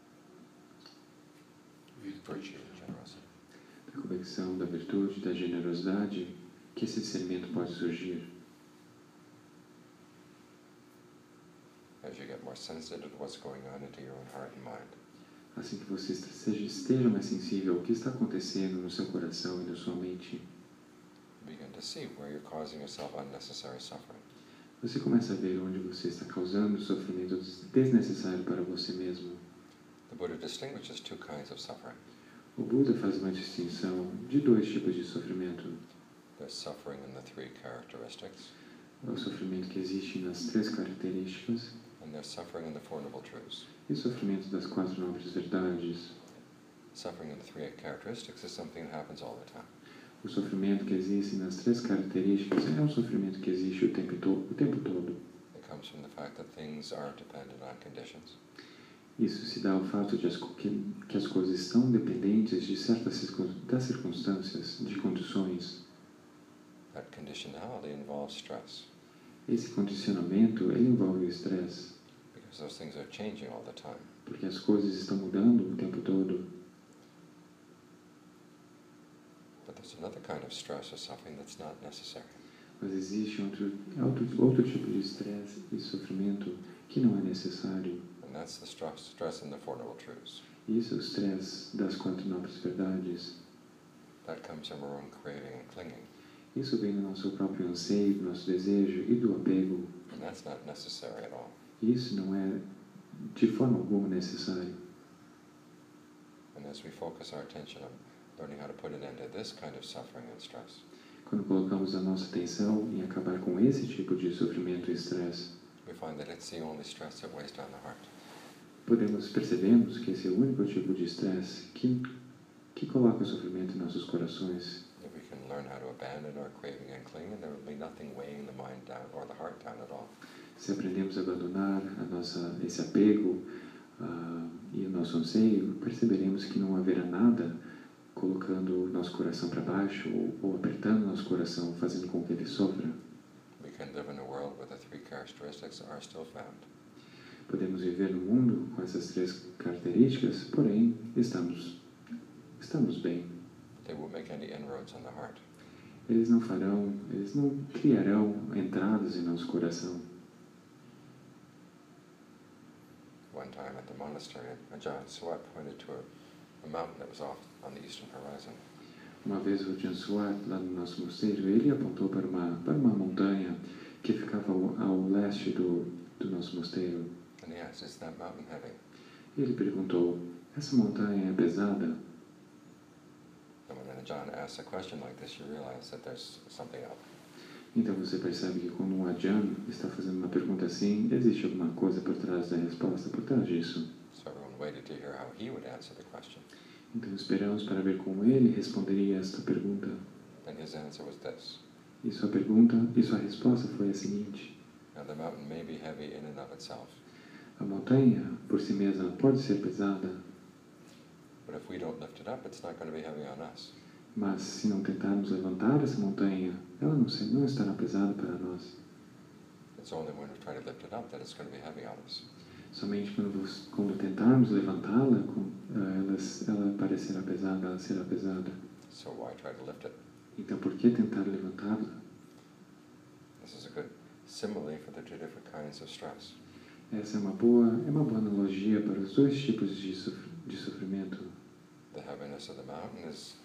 virtue and generosity. Da convicção, da virtude, da generosidade, que esse discernimento pode surgir. As you get more sensitive to what's going on into your own heart and mind. Assim que você esteja, esteja mais sensível ao que está acontecendo no seu coração e na sua mente, begin to see where you're causing yourself unnecessary suffering. Você começa a ver onde você está causando sofrimento desnecessário para você mesmo. The Buddha distinguishes two kinds of suffering. O Buda faz uma distinção de dois tipos de sofrimento. There's suffering in the three characteristics. O sofrimento que existe nas três características. And there's suffering in the Four Noble Truths. E o sofrimento das quatro nobres verdades. Suffering in the three characteristics is something that happens all the time. O sofrimento que existe nas três características é um sofrimento que existe o tempo, to- o tempo todo. It comes from the fact that things are dependent on conditions. Isso se dá ao fato de as, que, que as coisas estão dependentes de certas circun, das circunstâncias, de condições. That conditionality involves stress. Esse condicionamento, ele envolve o estresse. Because those things are changing all the time. Porque as coisas estão mudando o tempo todo. But there's another kind of stress or suffering that's not necessary. Mas existe outro, outro, outro tipo de estresse e sofrimento que não é necessário. And that's the stress, stress in the Four Noble Truths. Isso é o estresse das quatro nobres verdades. That comes from our own craving and clinging. Isso vem do nosso próprio anseio, do nosso desejo e do apego. And that's not necessary at all. Isso não é de forma alguma necessário. And as we focus our attention on learning how to put an end to this kind of suffering and stress, Quando colocamos a nossa atenção em acabar com esse tipo de sofrimento e estresse, we find that it's the only stress that weighs down the heart. podemos percebemos que esse é o único tipo de estresse que que coloca sofrimento em nossos corações. If we can learn how to abandon our craving and clinging, there will be nothing weighing the mind down or the heart down at all. Se aprendemos a abandonar a nossa esse apego uh, e o nosso anseio, perceberemos que não haverá nada colocando o nosso coração para baixo ou, ou apertando o nosso coração, fazendo com que ele sofra. We can live in a world where the three characteristics are still found. Podemos viver no mundo com essas três características, porém estamos estamos bem. They won't make any inroads on the heart. Eles não farão, eles não criarão entradas em nosso coração. One time at the monastery, Ajahn Suat pointed to a, a mountain that was off on the eastern horizon. Uma vez o Ajahn Suat, lá no nosso mosteiro, ele apontou para uma para uma montanha que ficava ao, ao leste do do nosso mosteiro. And he asked, is that mountain heavy? E ele perguntou: essa montanha é pesada? And when Ajahn asks a question like this, you realize that there's something up. Então você percebe que quando um Ajahn está fazendo uma pergunta assim, existe alguma coisa por trás da resposta, por trás disso. So everyone waited to hear how he would answer the question. Então esperamos para ver como ele responderia esta pergunta. And his answer was this. E sua pergunta, e sua resposta foi a seguinte: Now the mountain may be heavy in and of itself, a montanha, por si mesma, pode ser pesada, but if we don't lift it up, it's not going to be heavy on us. mas se não tentarmos levantar essa montanha, ela não, se, não estará pesada para nós. It's only when we try to lift it up that it's going to be heavy on us. Somente quando, vos- quando tentarmos levantá-la, com- eh, ela, ela parecerá pesada, ela será pesada. So why try to lift it? Então por que tentar levantá-la? This is a good simile for the two different kinds of stress. Essa é uma boa, é uma boa analogia para os dois tipos de, sof- de sofrimento. The heaviness of the mountain is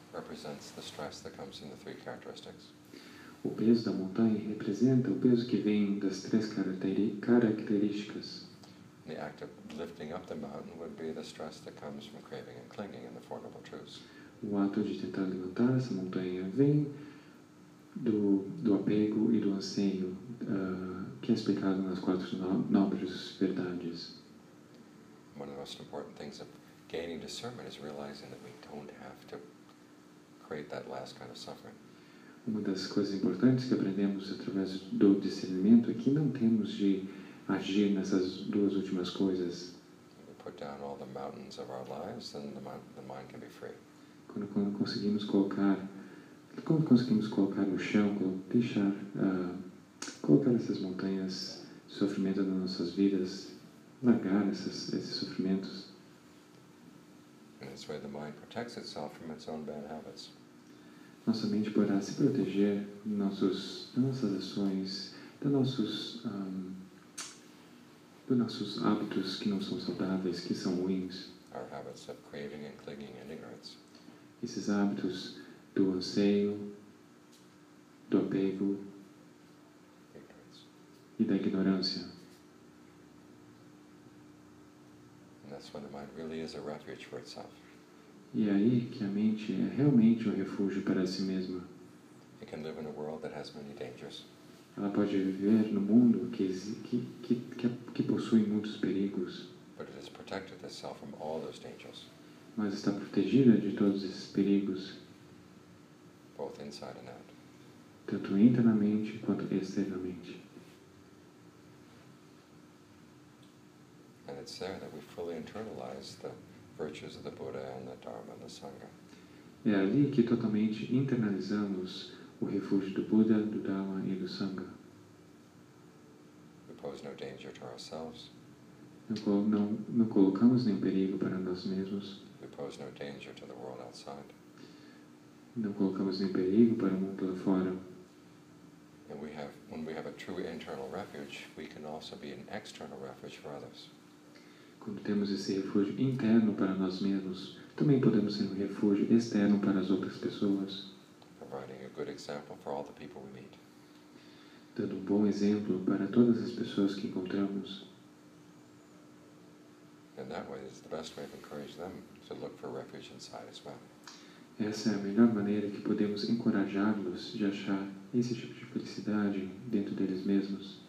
represents the stress that comes in the three characteristics. O peso da montanha representa o peso que vem das três caracteri- características. And the act of lifting up the mountain would be the stress that comes from craving and clinging in the Four Noble Truths. O ato de tentar levantar essa montanha vem do, do apego e do anseio, uh, que é explicado nas quatro no- nobres verdades. One of the most important things of gaining discernment is realizing that we don't have to create that last kind of suffering. Uma das coisas importantes que aprendemos através do discernimento é que não temos de agir nessas duas últimas coisas. When we put down all the mountains of our lives, then the mind, the mind can be free. Quando, quando conseguimos colocar, quando conseguimos colocar no chão, colo- deixar, uh, colocar essas montanhas de sofrimento nas nossas vidas, largar essas, esses sofrimentos, And this way the mind protects itself from its own bad habits. nossa mente poderá se proteger nossos, das nossas ações, dos nossos, um, dos nossos hábitos que não são saudáveis, que são ruins. Our habits of craving and clinging and ignorance. Esses hábitos do anseio, do apego Ignorance. e da ignorância. And that's when the mind really is a refuge for itself. E é aí que a mente é realmente um refúgio para si mesma. It can live in a world that has many dangers, Ela pode viver no mundo que, exi- que, que, que, que possui muitos perigos, but it has protected itself from all those dangers, mas está protegida de todos esses perigos, both inside and out. tanto internamente quanto externamente. And it's there that we fully internalize the virtues of the Buddha and the Dharma and the Sangha. É ali que totalmente internalizamos o refúgio do Buda, do Dharma e do Sangha. We pose no danger to ourselves. Não, colo- não, não colocamos nenhum perigo para nós mesmos, We pose no danger to the world outside. não colocamos nenhum perigo para o mundo lá fora. And we have, when we have a true internal refuge, we can also be an external refuge for others. Quando temos esse refúgio interno para nós mesmos, também podemos ser um refúgio externo para as outras pessoas, Providing a good example for all the people we meet. dando um bom exemplo para todas as pessoas que encontramos. And that way is the best way to encourage them to look for refuge inside as well. Essa é a melhor maneira que podemos encorajá-los de achar esse tipo de felicidade dentro deles mesmos.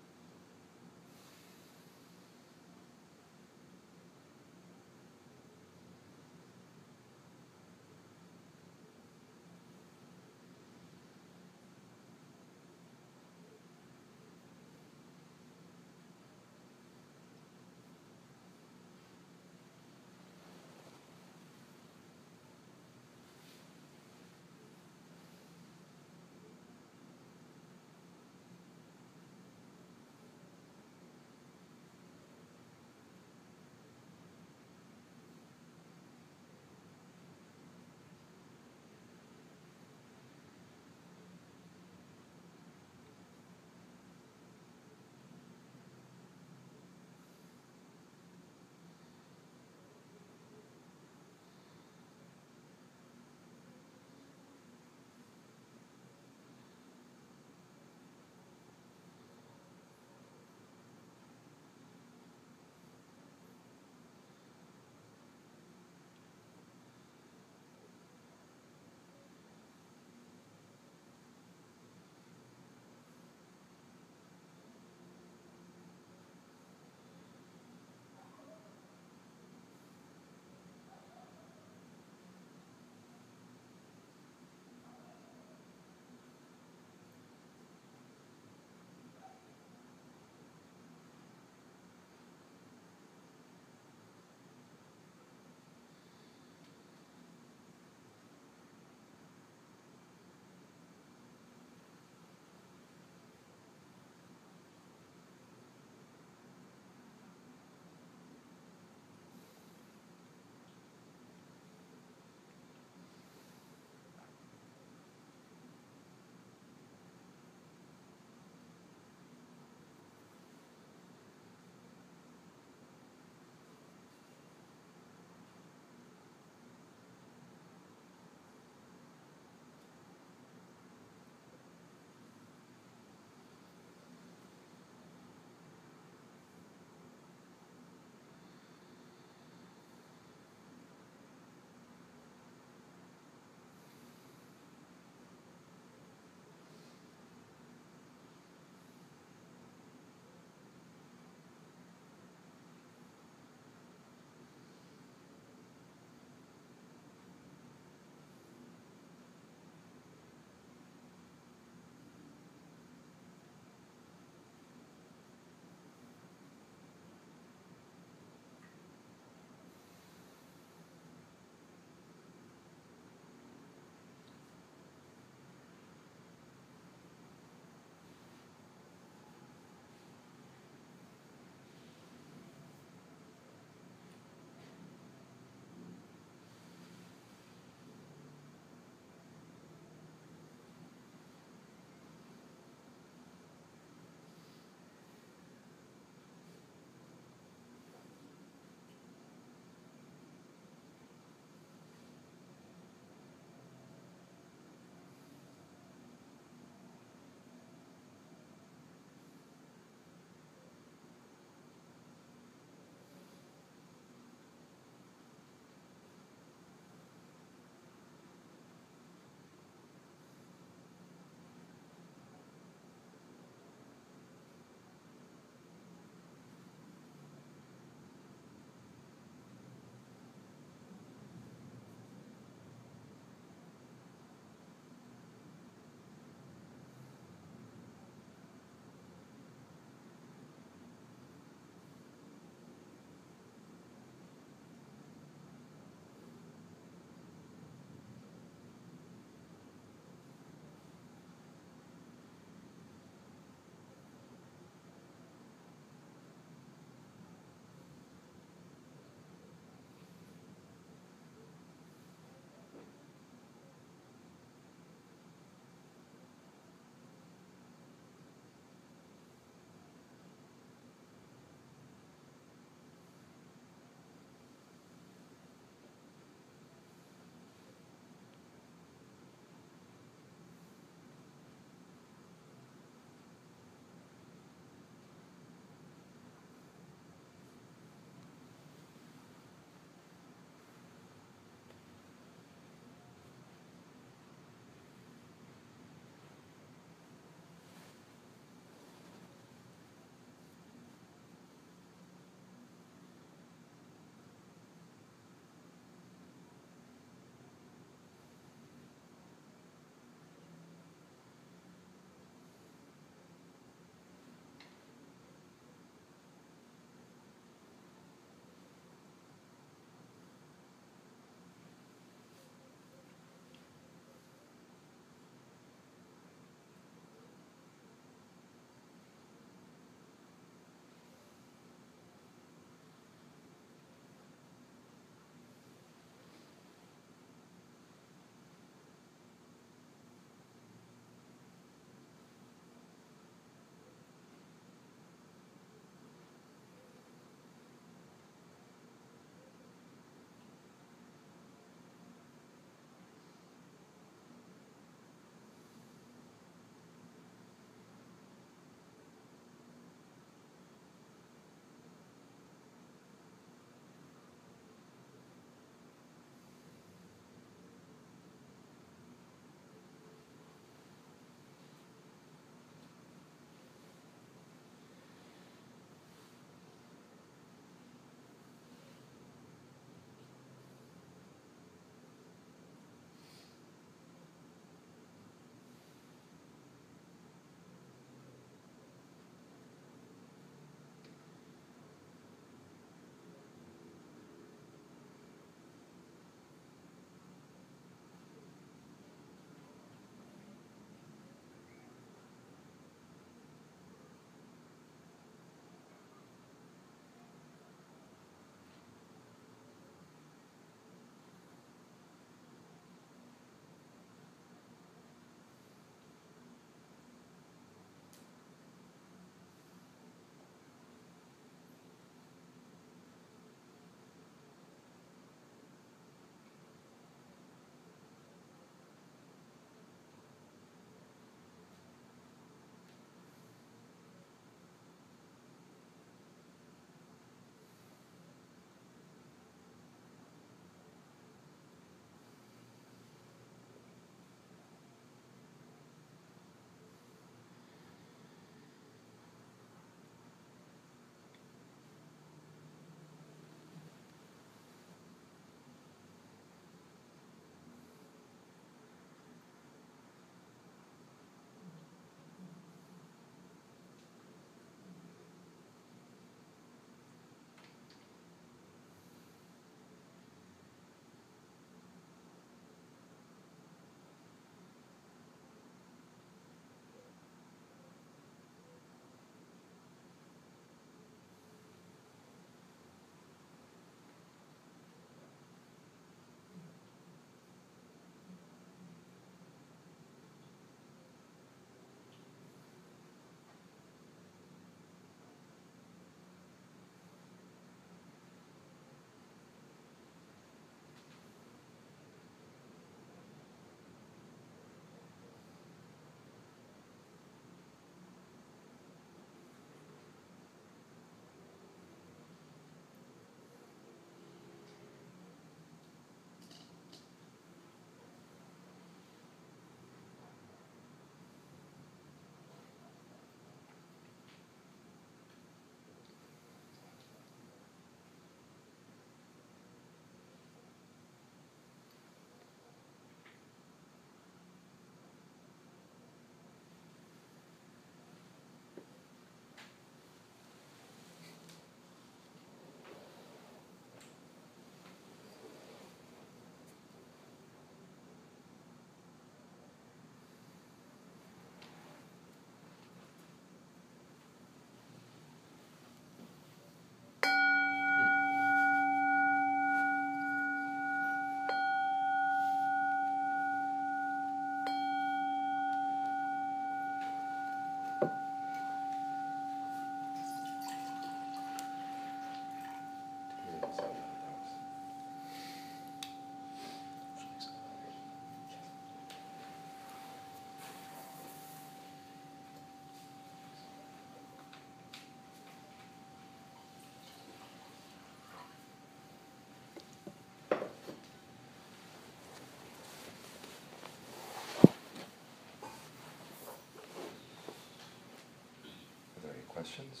questions?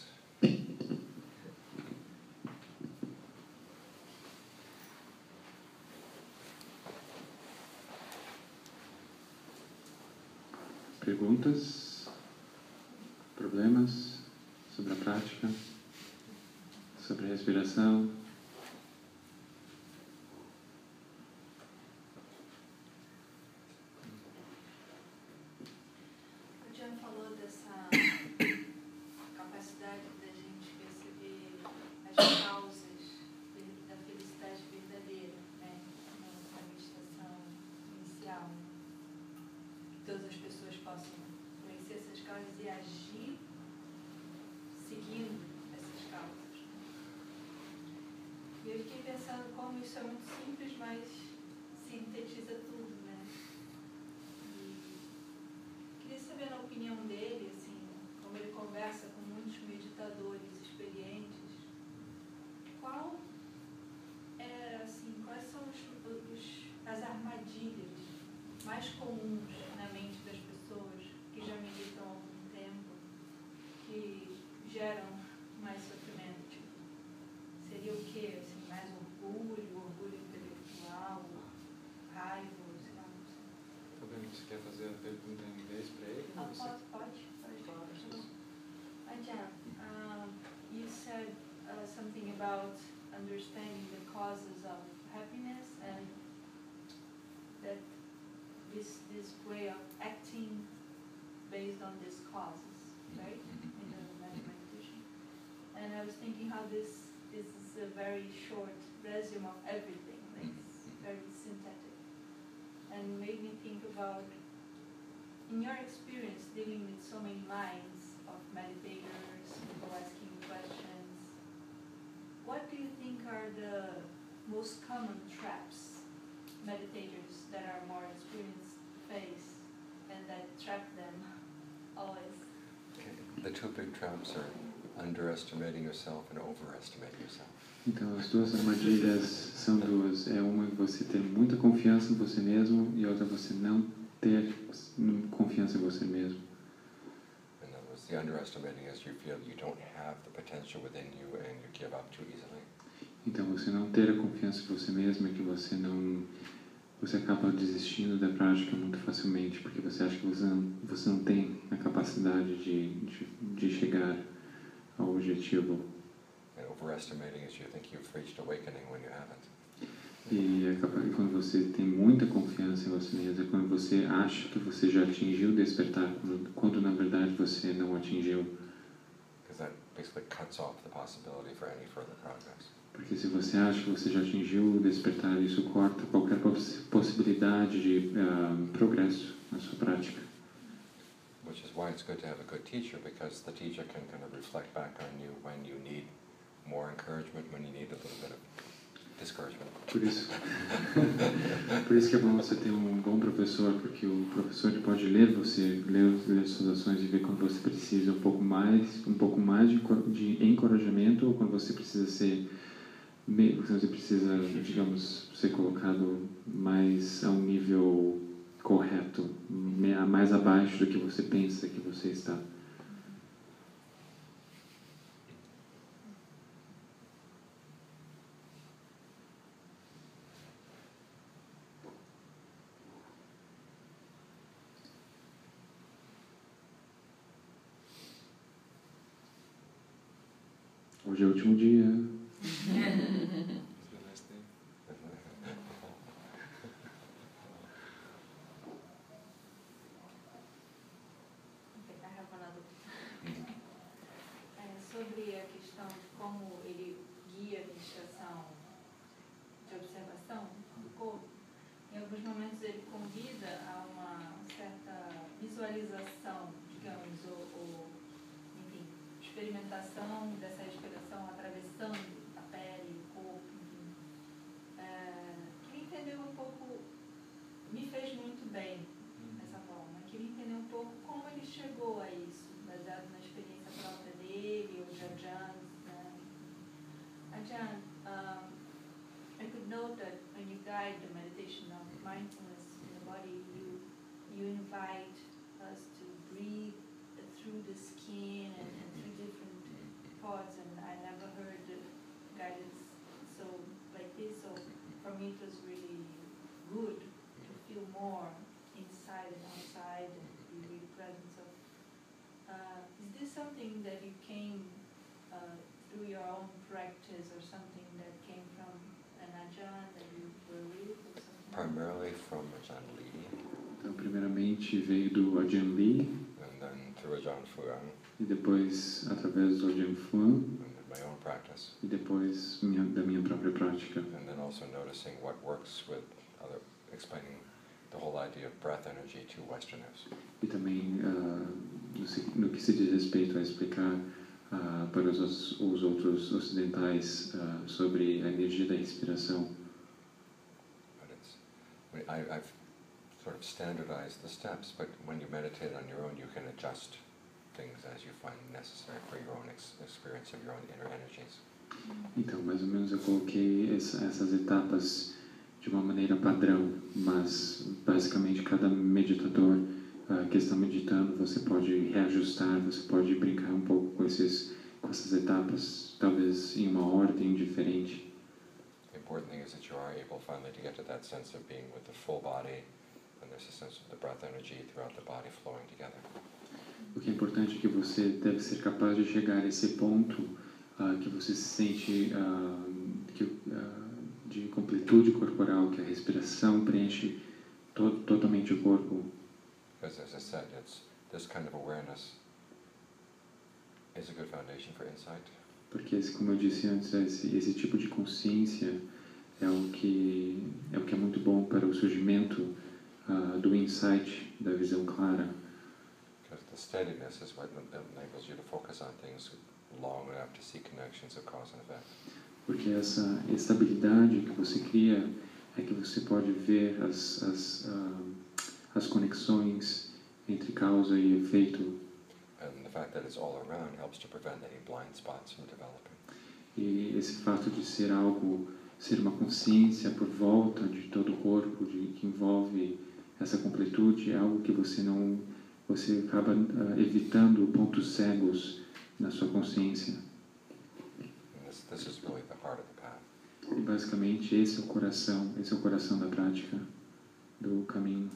Perguntas? Problemas sobre a prática? Sobre a respiração? O Jan falou dessa capacidade da gente perceber as causas da felicidade verdadeira, né? Na meditação inicial. Que todas as pessoas possam conhecer essas causas e agir seguindo essas causas. E eu fiquei pensando como isso é muito simples, mas sintetiza tudo, né? E queria saber a opinião dele, assim, como ele conversa com muitos meditadores experientes, qual é, assim, quais são os, os, as armadilhas mais comuns na mente das pessoas que já meditam há algum tempo, que geram mais sofrimento? Tipo, seria o quê? Assim, mais orgulho, orgulho intelectual, raiva, sei lá, não sei. Tá bem, você quer fazer a pergunta em inglês para ele? Ah, pode, pode, pode. pode. Ajahn, um, you said uh, something about understanding the causes of happiness and that this this way of acting based on these causes, right? In the meditation. And I was thinking how this this is a very short resume of everything, like it's very synthetic, and made me think about, in your experience dealing with so many minds of meditators, people asking questions, what do you think are the most common traps meditators that are more experienced face and that trap them always? Okay. The two big traps are underestimating yourself and overestimating yourself. Então, as duas armadilhas são duas. É uma você ter muita confiança em você mesmo e outra você não ter confiança em você mesmo. In other words, the underestimating is you feel you don't have the potential within you and you give up too easily. Então, você não ter a confiança em você mesmo é que você não você acaba desistindo da prática muito facilmente, porque você acha que você não, você não tem a capacidade de, de, de chegar ao objetivo. And overestimating is you think you've reached awakening when you haven't. E é capaz, quando você tem muita confiança em você mesmo, é quando você acha que você já atingiu o despertar, quando, quando na verdade você não atingiu. Because that basically cuts off the possibility for any further progress. Porque se você acha que você já atingiu o despertar, isso corta qualquer poss possibilidade de uh, progresso na sua prática. Which is why it's good to have a good teacher, because the teacher can kind of reflect back on you when you need more encouragement, when you need a little bit of discouragement. Por isso, por isso que é bom você ter um bom professor, porque o professor ele pode ler você, ler, ler suas ações e ver quando você precisa um pouco mais, um pouco mais de, de encorajamento, ou quando você precisa ser você precisa, digamos, ser colocado mais a um nível correto, mais abaixo do que você pensa que você está. Hoje é o último dia. Sobre a questão de como ele guia a meditação de observação do corpo, em alguns momentos ele convida a uma certa visualização, digamos, ou, ou enfim, experimentação dessa respiração atravessando a pele, o corpo, enfim. É, queria entender um pouco, me fez muito bem dessa forma, queria entender um pouco como ele chegou a isso, baseado na experiência própria dele, ou de Ajahn. Né? Ajahn, um, I could note that when you guide the meditation of mindfulness in the body, you you invite us to breathe through the skin and, and through different guidance, so like this, so for me it was really good to feel more inside and outside and be really present. So, uh, is this something that you came uh, through your own practice or something that came from an Ajahn that you were with or something? Primarily from Ajahn Lee, Então, primeiramente veio do Ajahn Lee, and then through Ajahn Fuang, e depois através do Ajahn Fuang, and in my own practice, e depois minha, da minha própria prática. and then also noticing what works with other, explaining the whole idea of breath energy to Westerners. E também uh, no, se- no que se diz respeito a explicar uh, para os, os outros ocidentais uh, sobre a energia da respiração. But it's, I, mean, I, I've sort of standardized the steps, but when you meditate on your own, you can adjust things as you find necessary for your own ex- experience of your own inner energies. Então, mais ou menos eu coloquei essa, essas etapas de uma maneira padrão, mas basicamente cada meditador uh, que está meditando, você pode reajustar, você pode brincar um pouco com, esses, com essas etapas, talvez em uma ordem diferente. The important thing is that you are able finally to get to that sense of being with the full body, and there's a sense of the breath energy throughout the body flowing together. O que é importante é que você deve ser capaz de chegar a esse ponto uh, que você se sente uh, que, uh, de completude corporal, que a respiração preenche to totalmente o corpo. Because as I said, it's this kind of awareness is a good foundation for insight. Porque, esse, como eu disse antes, esse, esse tipo de consciência é o que é o que é muito bom para o surgimento uh, do insight, da visão clara. Because the steadiness is what enables you to focus on things long enough to see connections of cause and effect. Porque essa estabilidade que você cria é que você pode ver as, as, uh, as conexões entre causa e efeito. And the fact that it's all around helps to prevent any blind spots from developing. E esse fato de ser algo, ser uma consciência por volta de todo o corpo, de, que envolve essa completude, é algo que você não, você acaba uh, evitando pontos cegos na sua consciência. And this, this is really the heart of the path. E basicamente esse é o coração, esse é o coração da prática, do caminho.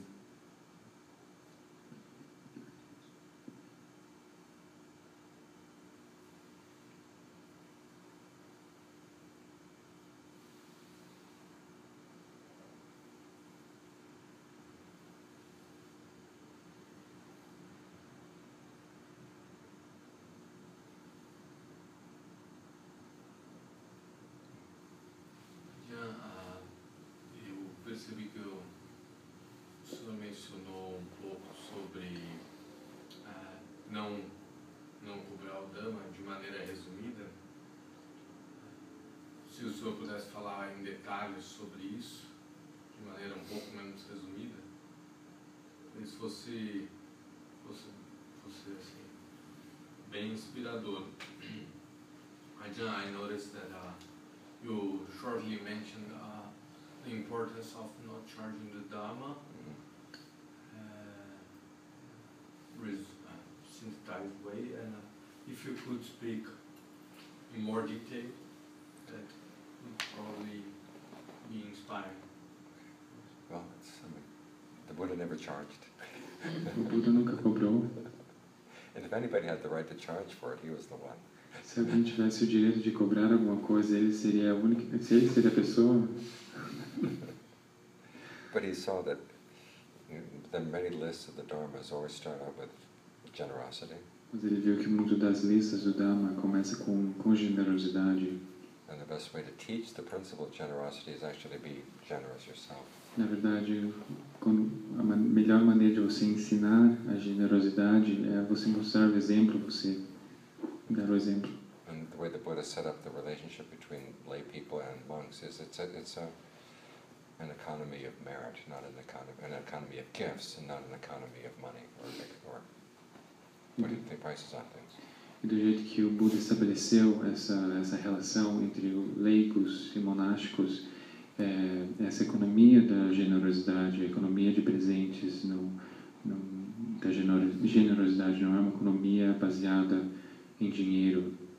Já, ah, eu percebi que o senhor mencionou um pouco sobre ah, não, não cobrar o Dhamma de maneira resumida. Se o senhor pudesse falar em detalhes sobre isso, de maneira um pouco menos resumida, isso fosse, fosse, fosse assim, bem inspirador. Ajahn, I noticed that uh, you shortly mentioned uh, the importance of not charging the Dhamma, uh, res- uh, synthesized way, and uh, if you could speak in more detail, that would probably be inspiring. Well, it's, I mean, the Buddha never charged. O Buda nunca cobrou. And if anybody had the right to charge for it, he was the one. Se alguém tivesse o direito de cobrar alguma coisa, ele seria a única, se ele seria a pessoa. But he saw that you know, the many lists of the dharmas always start out with generosity. Mas ele viu que o mundo das listas do Dhamma começa com, com generosidade. And the best way to teach the principle of generosity is actually to be generous yourself. Na verdade, quando, a man, melhor maneira de você ensinar a generosidade é você mostrar o exemplo, você dar o exemplo. And the way the Buddha set up the relationship between lay people and monks is it's a, it's a, an economy of merit, not an economy, an economy of gifts, and not an economy of money or, or putting the prices on things. E do jeito que o Buda estabeleceu essa, essa relação entre leigos e monásticos, é, essa economia da generosidade, a economia de presentes, não, não, da generosidade não é uma economia baseada em dinheiro. Because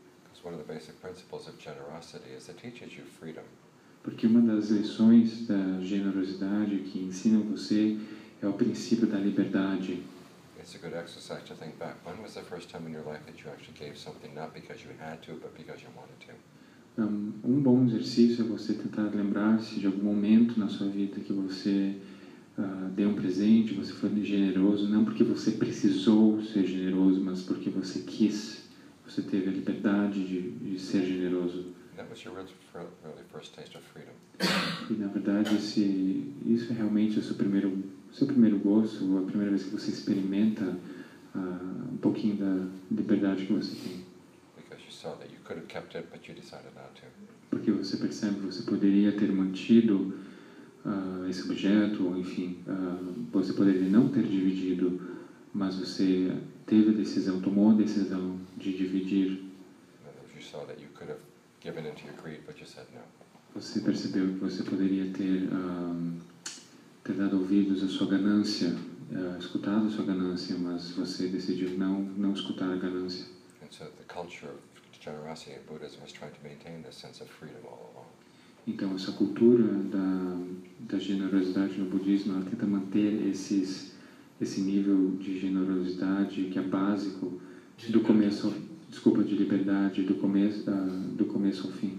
one of the basic principles of generosity is it teaches you freedom. Porque uma das lições da generosidade que ensina você é o princípio da liberdade. It's a good exercise to think back. When was the first time in your life that you actually gave something not because you had to, but because you wanted to? Um, um bom exercício é você tentar lembrar-se de algum momento na sua vida que você uh, deu um presente, você foi generoso, não porque você precisou ser generoso, mas porque você quis. Você teve a liberdade de, de ser generoso. That was your real, really first taste of freedom. E na verdade esse, isso é realmente o seu primeiro, seu primeiro gosto, a primeira vez que você experimenta uh, um pouquinho da liberdade que você tem. Because you saw that you could have kept it, but you decided not to. Porque você percebe que você poderia ter mantido uh, esse objeto, ou enfim, uh, você poderia não ter dividido, mas você teve a decisão, tomou a decisão de dividir. You saw that you could have given into your greed, but you said no. Você percebeu que você poderia ter, um, ter dado ouvidos à sua ganância, uh, escutado a sua ganância, mas você decidiu não, não escutar a ganância. And so the culture of generosity in Buddhism is trying to maintain this sense of freedom all along. Então, essa cultura da, da generosidade no budismo, ela tenta manter esses, esse nível de generosidade que é básico do começo, desculpa, de liberdade, do começo, uh, do começo ao fim.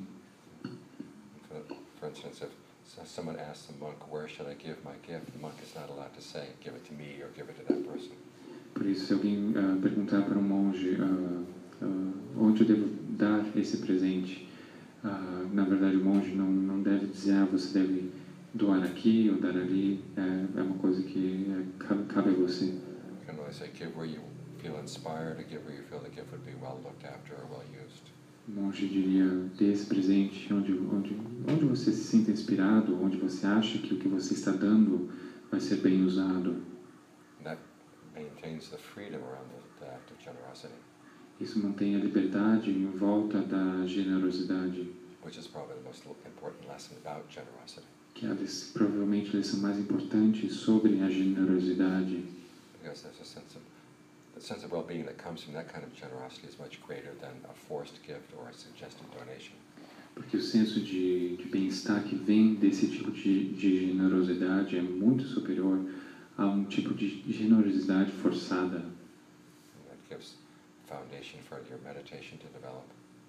For, for instance, if someone asks the monk, where should I give my gift? The monk is not allowed to say, give it to me or give it to that person. Por isso, se alguém uh, perguntar para um monge uh, uh, onde eu devo dar esse presente, uh, na verdade o monge não, não deve dizer, ah, você deve doar aqui ou dar ali, é, é uma coisa que é, cabe, cabe a você. You can only say, give where you feel inspired, or give where you feel the gift would be well looked after or well used. O monge diria, dê esse presente onde, onde, onde você se sinta inspirado, onde você acha que o que você está dando vai ser bem usado. And that maintains the freedom around the, the act of generosity. Isso mantém a liberdade em volta da generosidade, Which is probably the most important lesson about generosity. que é a, provavelmente a lição mais importante sobre a generosidade. Because there's a sense of, the sense of well-being that comes from that kind of generosity is much greater than a forced gift or a suggested donation. Porque o senso de, de bem-estar que vem desse tipo de, de generosidade é muito superior a um tipo de generosidade forçada. And that gives foundation for your meditation to develop.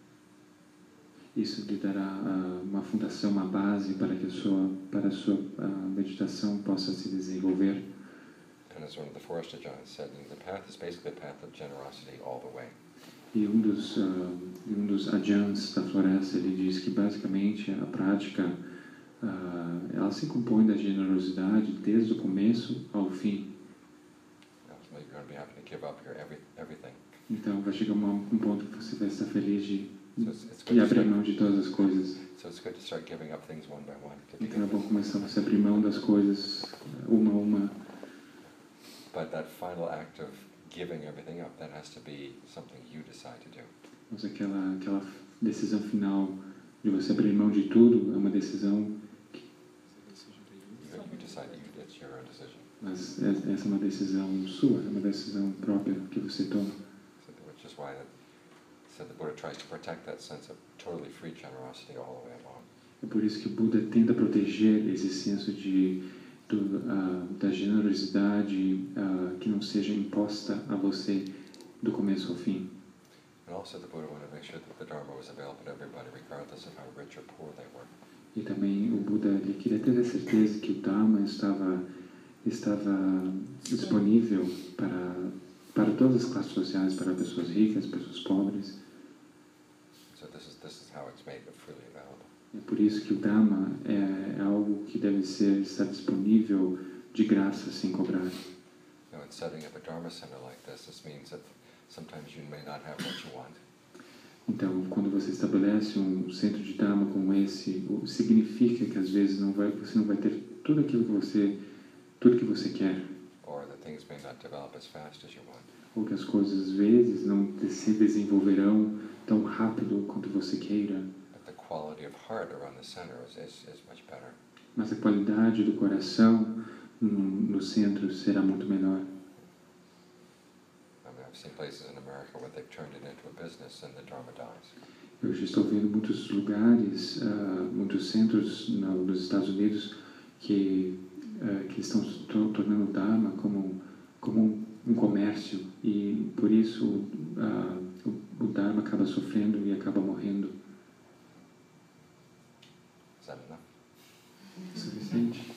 Isso lhe dará uh, uma fundação, uma base para que a sua, para a sua uh, meditação possa se desenvolver. And as one of the forest ajahns said, the path is basically a path of generosity all the way. E um dos, uh, um dos ajahns da floresta, ele diz que basicamente a prática, uh, ela se compõe da generosidade desde o começo ao fim. Ultimately, you're going to be having to give up your every, everything. Então vai chegar um, um ponto que você vai estar feliz de So it's, it's good e to abrir start, mão de todas as coisas. so it's good to start giving up things one by one to Então é begin bom with. começar a se abrir mão das coisas uma a uma. But that final act of giving everything up, that has to be something you decide to do. Mas aquela, aquela decisão final de você abrir mão de tudo é uma decisão, You, you decide, you, it's your own decision. mas essa é uma decisão sua, é uma decisão própria que você toma. So, which is why that, so the Buddha tries to protect that sense of totally free generosity all the way along. É por isso que o Buda tenta proteger esse senso de, do, uh, da generosidade uh, que não seja imposta a você do começo ao fim. And also the Buddha wanted to make sure that the Dharma was available to everybody, regardless of how rich or poor they were. E também o Buda ele queria ter a certeza que o Dharma estava, estava disponível para, para todas as classes sociais, para pessoas ricas, pessoas pobres. So this is, this is how it's made freely available. É por isso que o Dharma é, é algo que deve ser, estar disponível de graça, sem cobrar. Now, in setting up a Dharma center like this, this means that sometimes you may not have what you want. Então, quando você estabelece um centro de Dharma como esse, o- significa que às vezes não vai, você não vai ter tudo aquilo que você, tudo que você quer, Or that things may not develop as fast as you want. ou que as coisas às vezes não de- se desenvolverão tão rápido quanto você queira, But the quality of heart around the center is, is, is much better. mas a qualidade do coração no, no centro será muito melhor. I mean, I've I've seen places in America where they've turned it into a business and the Dharma dies. Eu já estou vendo muitos lugares, uh, muitos centros no, nos Estados Unidos que, uh, que estão to tornando o Dharma como, como um, um comércio e por isso uh, o, o Dharma acaba sofrendo e acaba morrendo. Is that enough? Suficiente?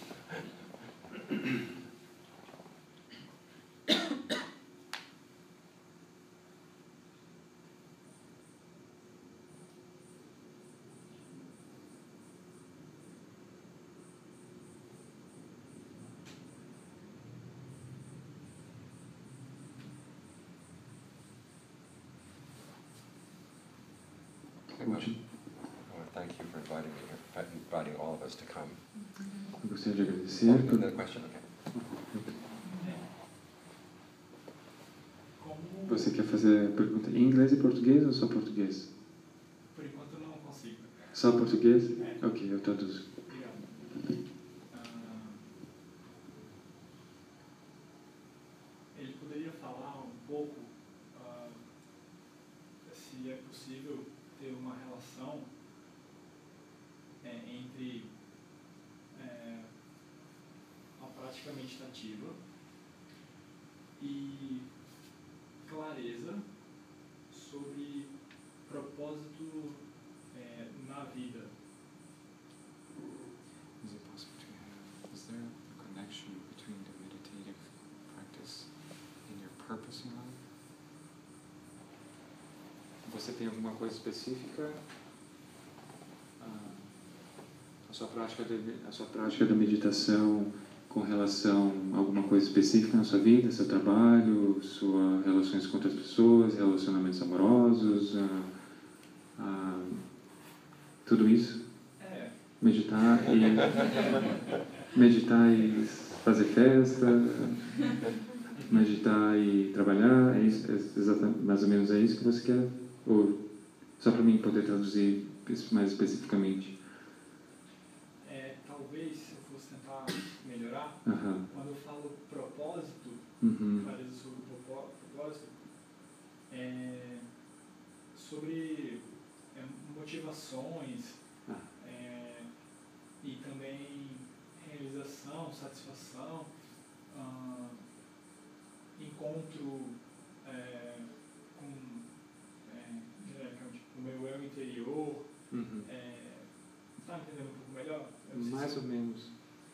I want to thank you for inviting me here, for inviting all of us to come. Eu gostaria de agradecer. Oh, another question? Okay. Você quer fazer a pergunta em inglês e português ou só português? Por enquanto não consigo. Só português? É. Ok, eu traduzo. Obrigado. Ah, ele poderia falar um pouco ah, se é possível ter uma relação é, entre é, a prática meditativa e clareza sobre propósito é, na vida. Is it possible to have, is there a connection between the meditative practice and your purpose in life? Você tem alguma coisa específica? Ah, a sua prática de, a sua prática da meditação com relação a alguma coisa específica na sua vida, seu trabalho, suas relações com outras pessoas, relacionamentos amorosos, ah, ah, tudo isso? É. Meditar e meditar e fazer festa, meditar e trabalhar, é isso, é exatamente, mais ou menos é isso que você quer? Ou só para mim poder traduzir mais especificamente? É, talvez, se eu fosse tentar melhorar, Aham. quando eu falo propósito, Uhum. clareza sobre o propó- propósito, é, sobre é, motivações Ah. é, e também realização, satisfação, ah, encontro é, com é, é, tipo, o meu eu interior. Uhum. É, tá me entendendo um pouco melhor? Eu não sei Mais se- ou menos.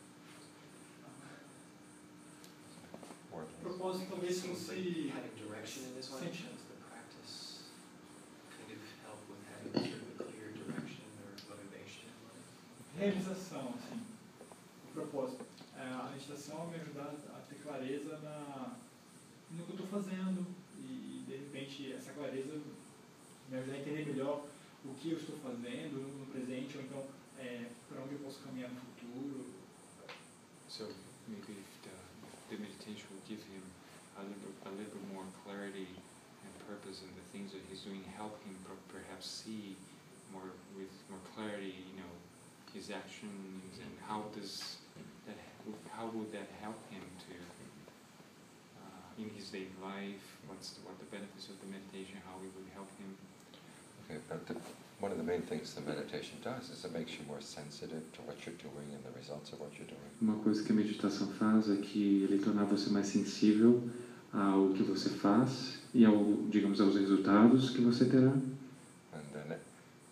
Or- propósito talvez fosse Kind of direction in this one, Senti- does the practice kind of help with having sort of a clear direction or motivation in life? realização, assim, o propósito. É, a meditação me ajudar a ter clareza na, no que eu estou fazendo e, de repente, essa clareza me ajudar a entender melhor o que eu estou fazendo no presente ou então é, para onde eu posso caminhar no futuro. So maybe if the, the meditation will give him a little, a little bit more clarity and purpose in the things that he's doing, help him per perhaps see more with more clarity, you know, his actions and how does that, how would that help him to uh, in his daily life? What's the, what the benefits of the meditation? How it would help him? Okay, but the, one of the main things the meditation does is it makes you more sensitive to what you're doing and the results of what you're doing. Uma coisa que a meditação faz é que ele torna você mais sensível ao que você faz e ao, digamos, aos resultados que você terá. And then it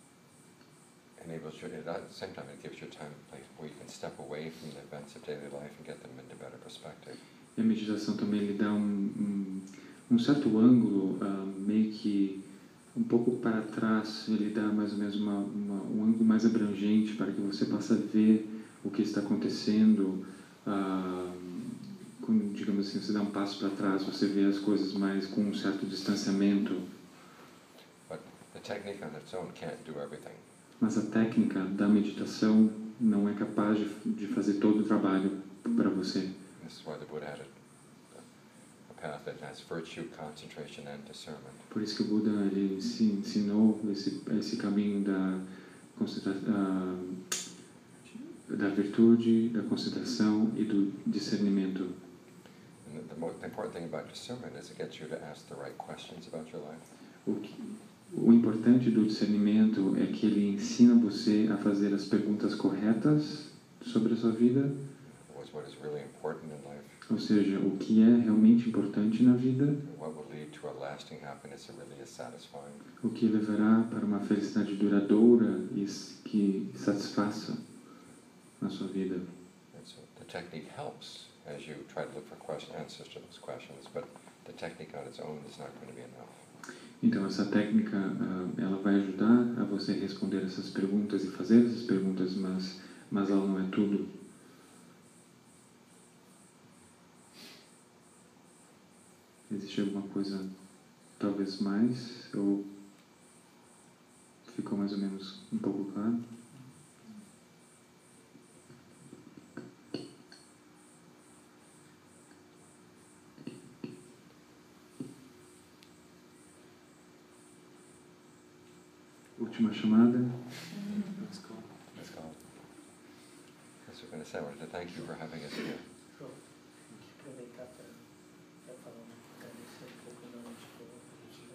enables you, at the same time, it gives you time and place where you can step away from the events of daily life and get them into better perspective. E a meditação também lhe dá um, um, um certo ângulo, uh, meio que um pouco para trás, ele dá mais ou menos uma, uma, um ângulo mais abrangente para que você possa ver o que está acontecendo. Uh, com, digamos assim, você dá um passo para trás, você vê as coisas mais com um certo distanciamento. But the technique on its own can't do everything. Mas a técnica da meditação não é capaz de, de fazer todo o trabalho para você. This is why the Buddha had a, a path that has virtue, concentration, and discernment. Por isso que o Buda ele se ensinou esse esse caminho da concentra, ah, da virtude, da concentração e do discernimento. And And the, most, the important thing about discernment is it gets you to ask the right questions about your life. O, que, o importante do discernimento é que ele ensina você a fazer as perguntas corretas sobre a sua vida. What's what is really important in life. Ou seja, o que é realmente importante na vida. What will lead to a lasting happiness that really is satisfying. O que levará para uma felicidade duradoura e que satisfaça na sua vida. And so the technique helps as you try to look for question, answers to those questions, but the technique on its own is not going to be enough. Então, essa técnica, uh, ela vai ajudar a você responder essas perguntas e fazer essas perguntas, mas, mas ela não é tudo. Existe alguma coisa, talvez mais, ou ficou mais ou menos um pouco claro? Última chamada. Let's go. Let's go. As we're going to say, I wanted to thank you for having us here. Show. Aproveitar para falar, agradecer um pouco da noite que eu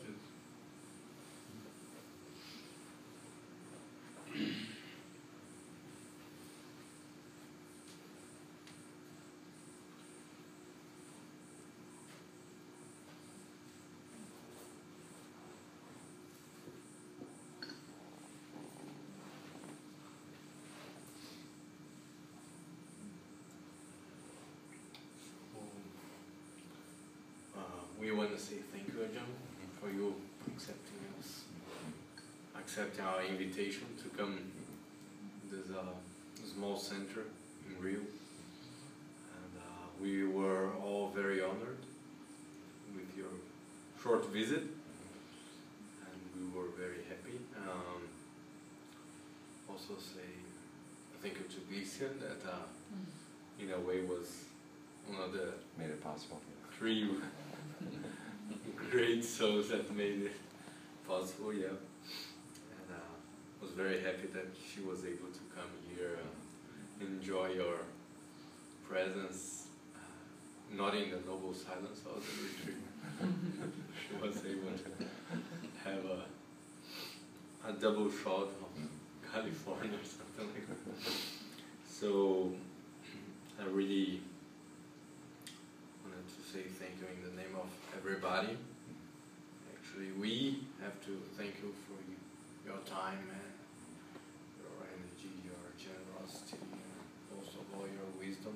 We want to say thank you, Ajahn, for you accepting us, accepting our invitation to come to this uh, small center in Rio. And uh, we were all very honored with your short visit, and we were very happy. Um, also say thank you to Gleason that uh, in a way was one of the Made it possible. three great souls that made it possible, yeah. And uh, was very happy that she was able to come here and enjoy your presence, uh, not in the noble silence of the retreat. She was able to have a, a double shot of California or something like that. So I really wanted to say thank you in the name of everybody. Actually, we have to thank you for your time and your energy, your generosity, and also all your wisdom.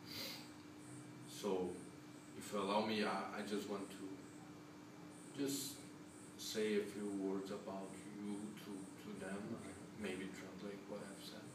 So, if you allow me, I, I just want to just say a few words about you to, to them, maybe translate what I've said.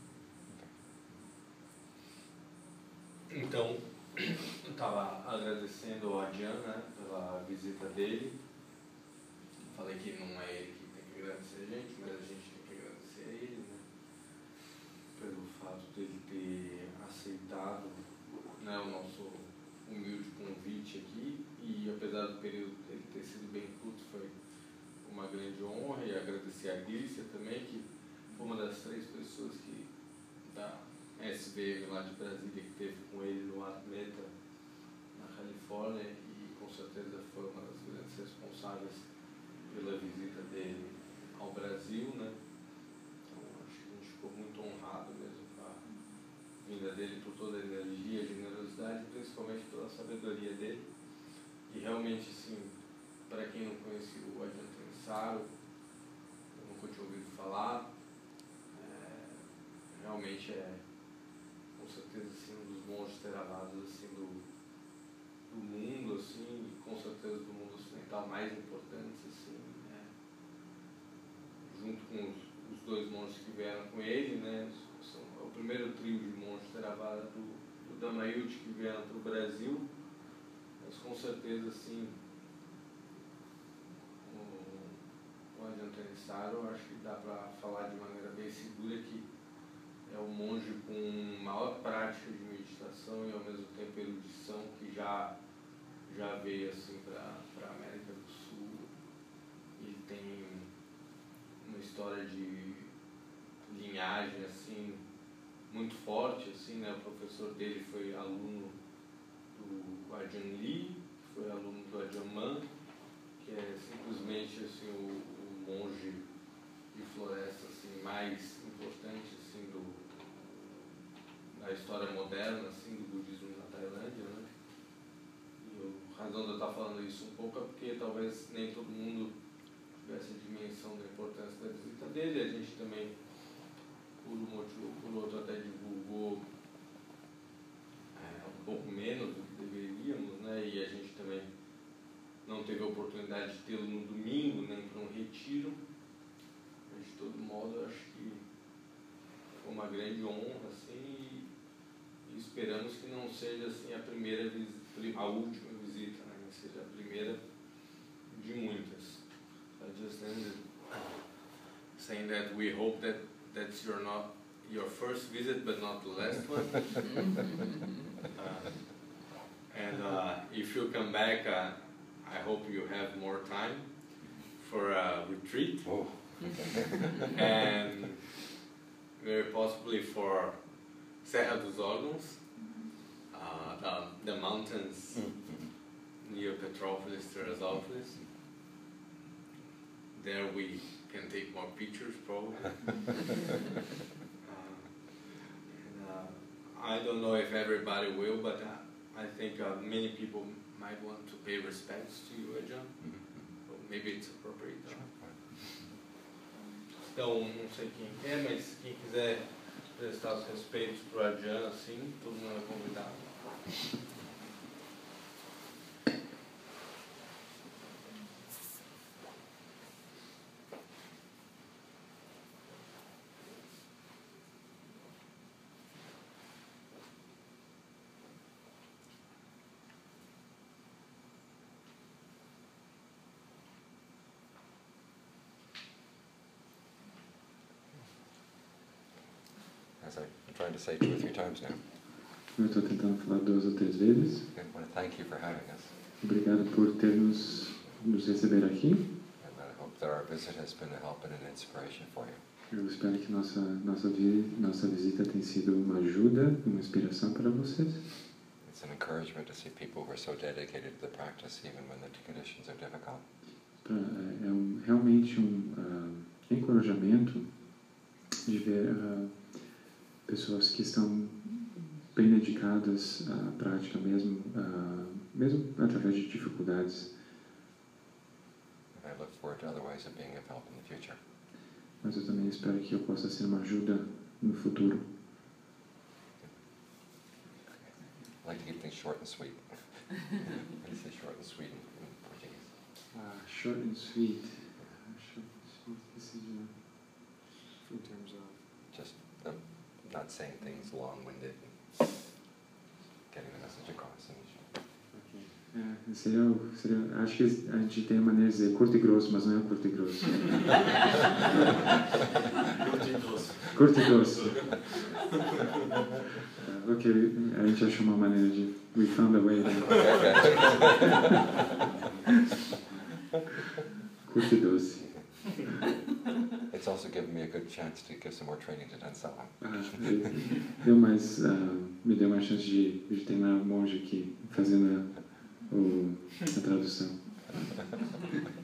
Então, eu estava agradecendo ao Ajahn, né, pela visita dele. Falei que não é ele que tem que agradecer a gente, mas a gente tem que agradecer a ele, né, pelo fato dele ter aceitado, né, o nosso humilde convite aqui. E apesar do período dele ter sido bem curto, foi uma grande honra. E agradecer a Glícia também, que foi uma das três pessoas que da S V M lá de Brasília que teve com ele no Atlanta, na Califórnia, e com certeza foi uma das grandes responsáveis pela visita dele ao Brasil, né? Então acho que a gente ficou muito honrado mesmo com a vinda dele, por toda a energia, a generosidade, principalmente pela sabedoria dele. E realmente, assim, para quem não conhecia o Ajahn Thanissaro, eu nunca tinha ouvido falar, é, realmente é com certeza assim, um dos monges Theravadas assim, do, do mundo, assim, e com certeza do mundo ocidental mais importantes, assim, né? Junto com os, os dois monges que vieram com ele, né? São, é o primeiro trio de monges Theravada do, do Dhammayut que vieram para o Brasil, mas com certeza assim, o, o Ajahn Thanissaro, eu acho que dá para falar de maneira bem segura que é o monge com maior prática de meditação e ao mesmo tempo erudição que já, já veio assim para a América do Sul. Ele tem uma história de linhagem assim, muito forte, assim, né? O professor dele foi aluno do Ajahn Lee, que foi aluno do Ajahn Mun, que é simplesmente assim, o, o monge de floresta assim, mais importante assim, do, da história moderna assim, do budismo na Tailândia, né? E a razão de eu estar falando isso um pouco é porque talvez nem todo mundo tivesse a dimensão da importância da visita dele. A gente também, por um motivo ou por outro, até divulgou é, um pouco menos do que deveríamos, né? E a gente também não teve a oportunidade de tê-lo no domingo, nem para um retiro. Mas, de todo modo, eu acho que foi uma grande honra, assim, e, e esperamos que não seja assim, a primeira visita, a última visita, né? Que seja a primeira de muitas. I just ended saying that we hope that that's your not your first visit, but not the last one. uh, and uh, if you come back, uh, I hope you have more time for a retreat. Oh. And very possibly for Serra dos Órgãos, uh, the, the mountains near Petrópolis, Teresópolis. There we can take more pictures, probably. uh, and, uh, I don't know if everybody will, but uh, I think uh, many people might want to pay respects to you, Ajahn. So maybe it's appropriate. Uh, Então, não sei quem quer, mas quem quiser prestar os respeitos para o Ajahn, assim, todo mundo é convidado. As I'm trying to say two or three times now. Eu estou tentando falar duas ou três vezes. I want to thank you for having us. Obrigado por ter nos, nos receber aqui. And I hope that our visit has been a help and an inspiration for you. Eu espero que nossa, nossa, vi, nossa visita tenha sido uma ajuda, uma inspiração para vocês. It's an encouragement to see people who are so dedicated to the practice even when the conditions are difficult. Pra, é, é um, realmente um uh, encorajamento de ver uh, pessoas que estão bem dedicadas à prática mesmo, uh, mesmo através de dificuldades. And I look forward to other ways of being of help in the future. Mas eu também espero que eu possa ser uma ajuda no futuro. I like to keep things short and sweet. How do you say short and sweet in, in Portuguese? Uh, short and sweet. Uh, short and sweet, que seja, in terms of... Just uh, not saying things long-winded, getting the message across. And É, seria, seria, acho que a gente tem a maneira de dizer curto e grosso, mas não é curto e grosso. Curto e grosso. Curto e grosso. Uh, ok, a gente achou uma maneira de... We found a way. Né? Curto e doce. It's also given me a good chance to give some more training to Dansala. Ah, deu mais, uh, me deu mais chance de, de ter uma monge aqui fazendo a, o, a tradução.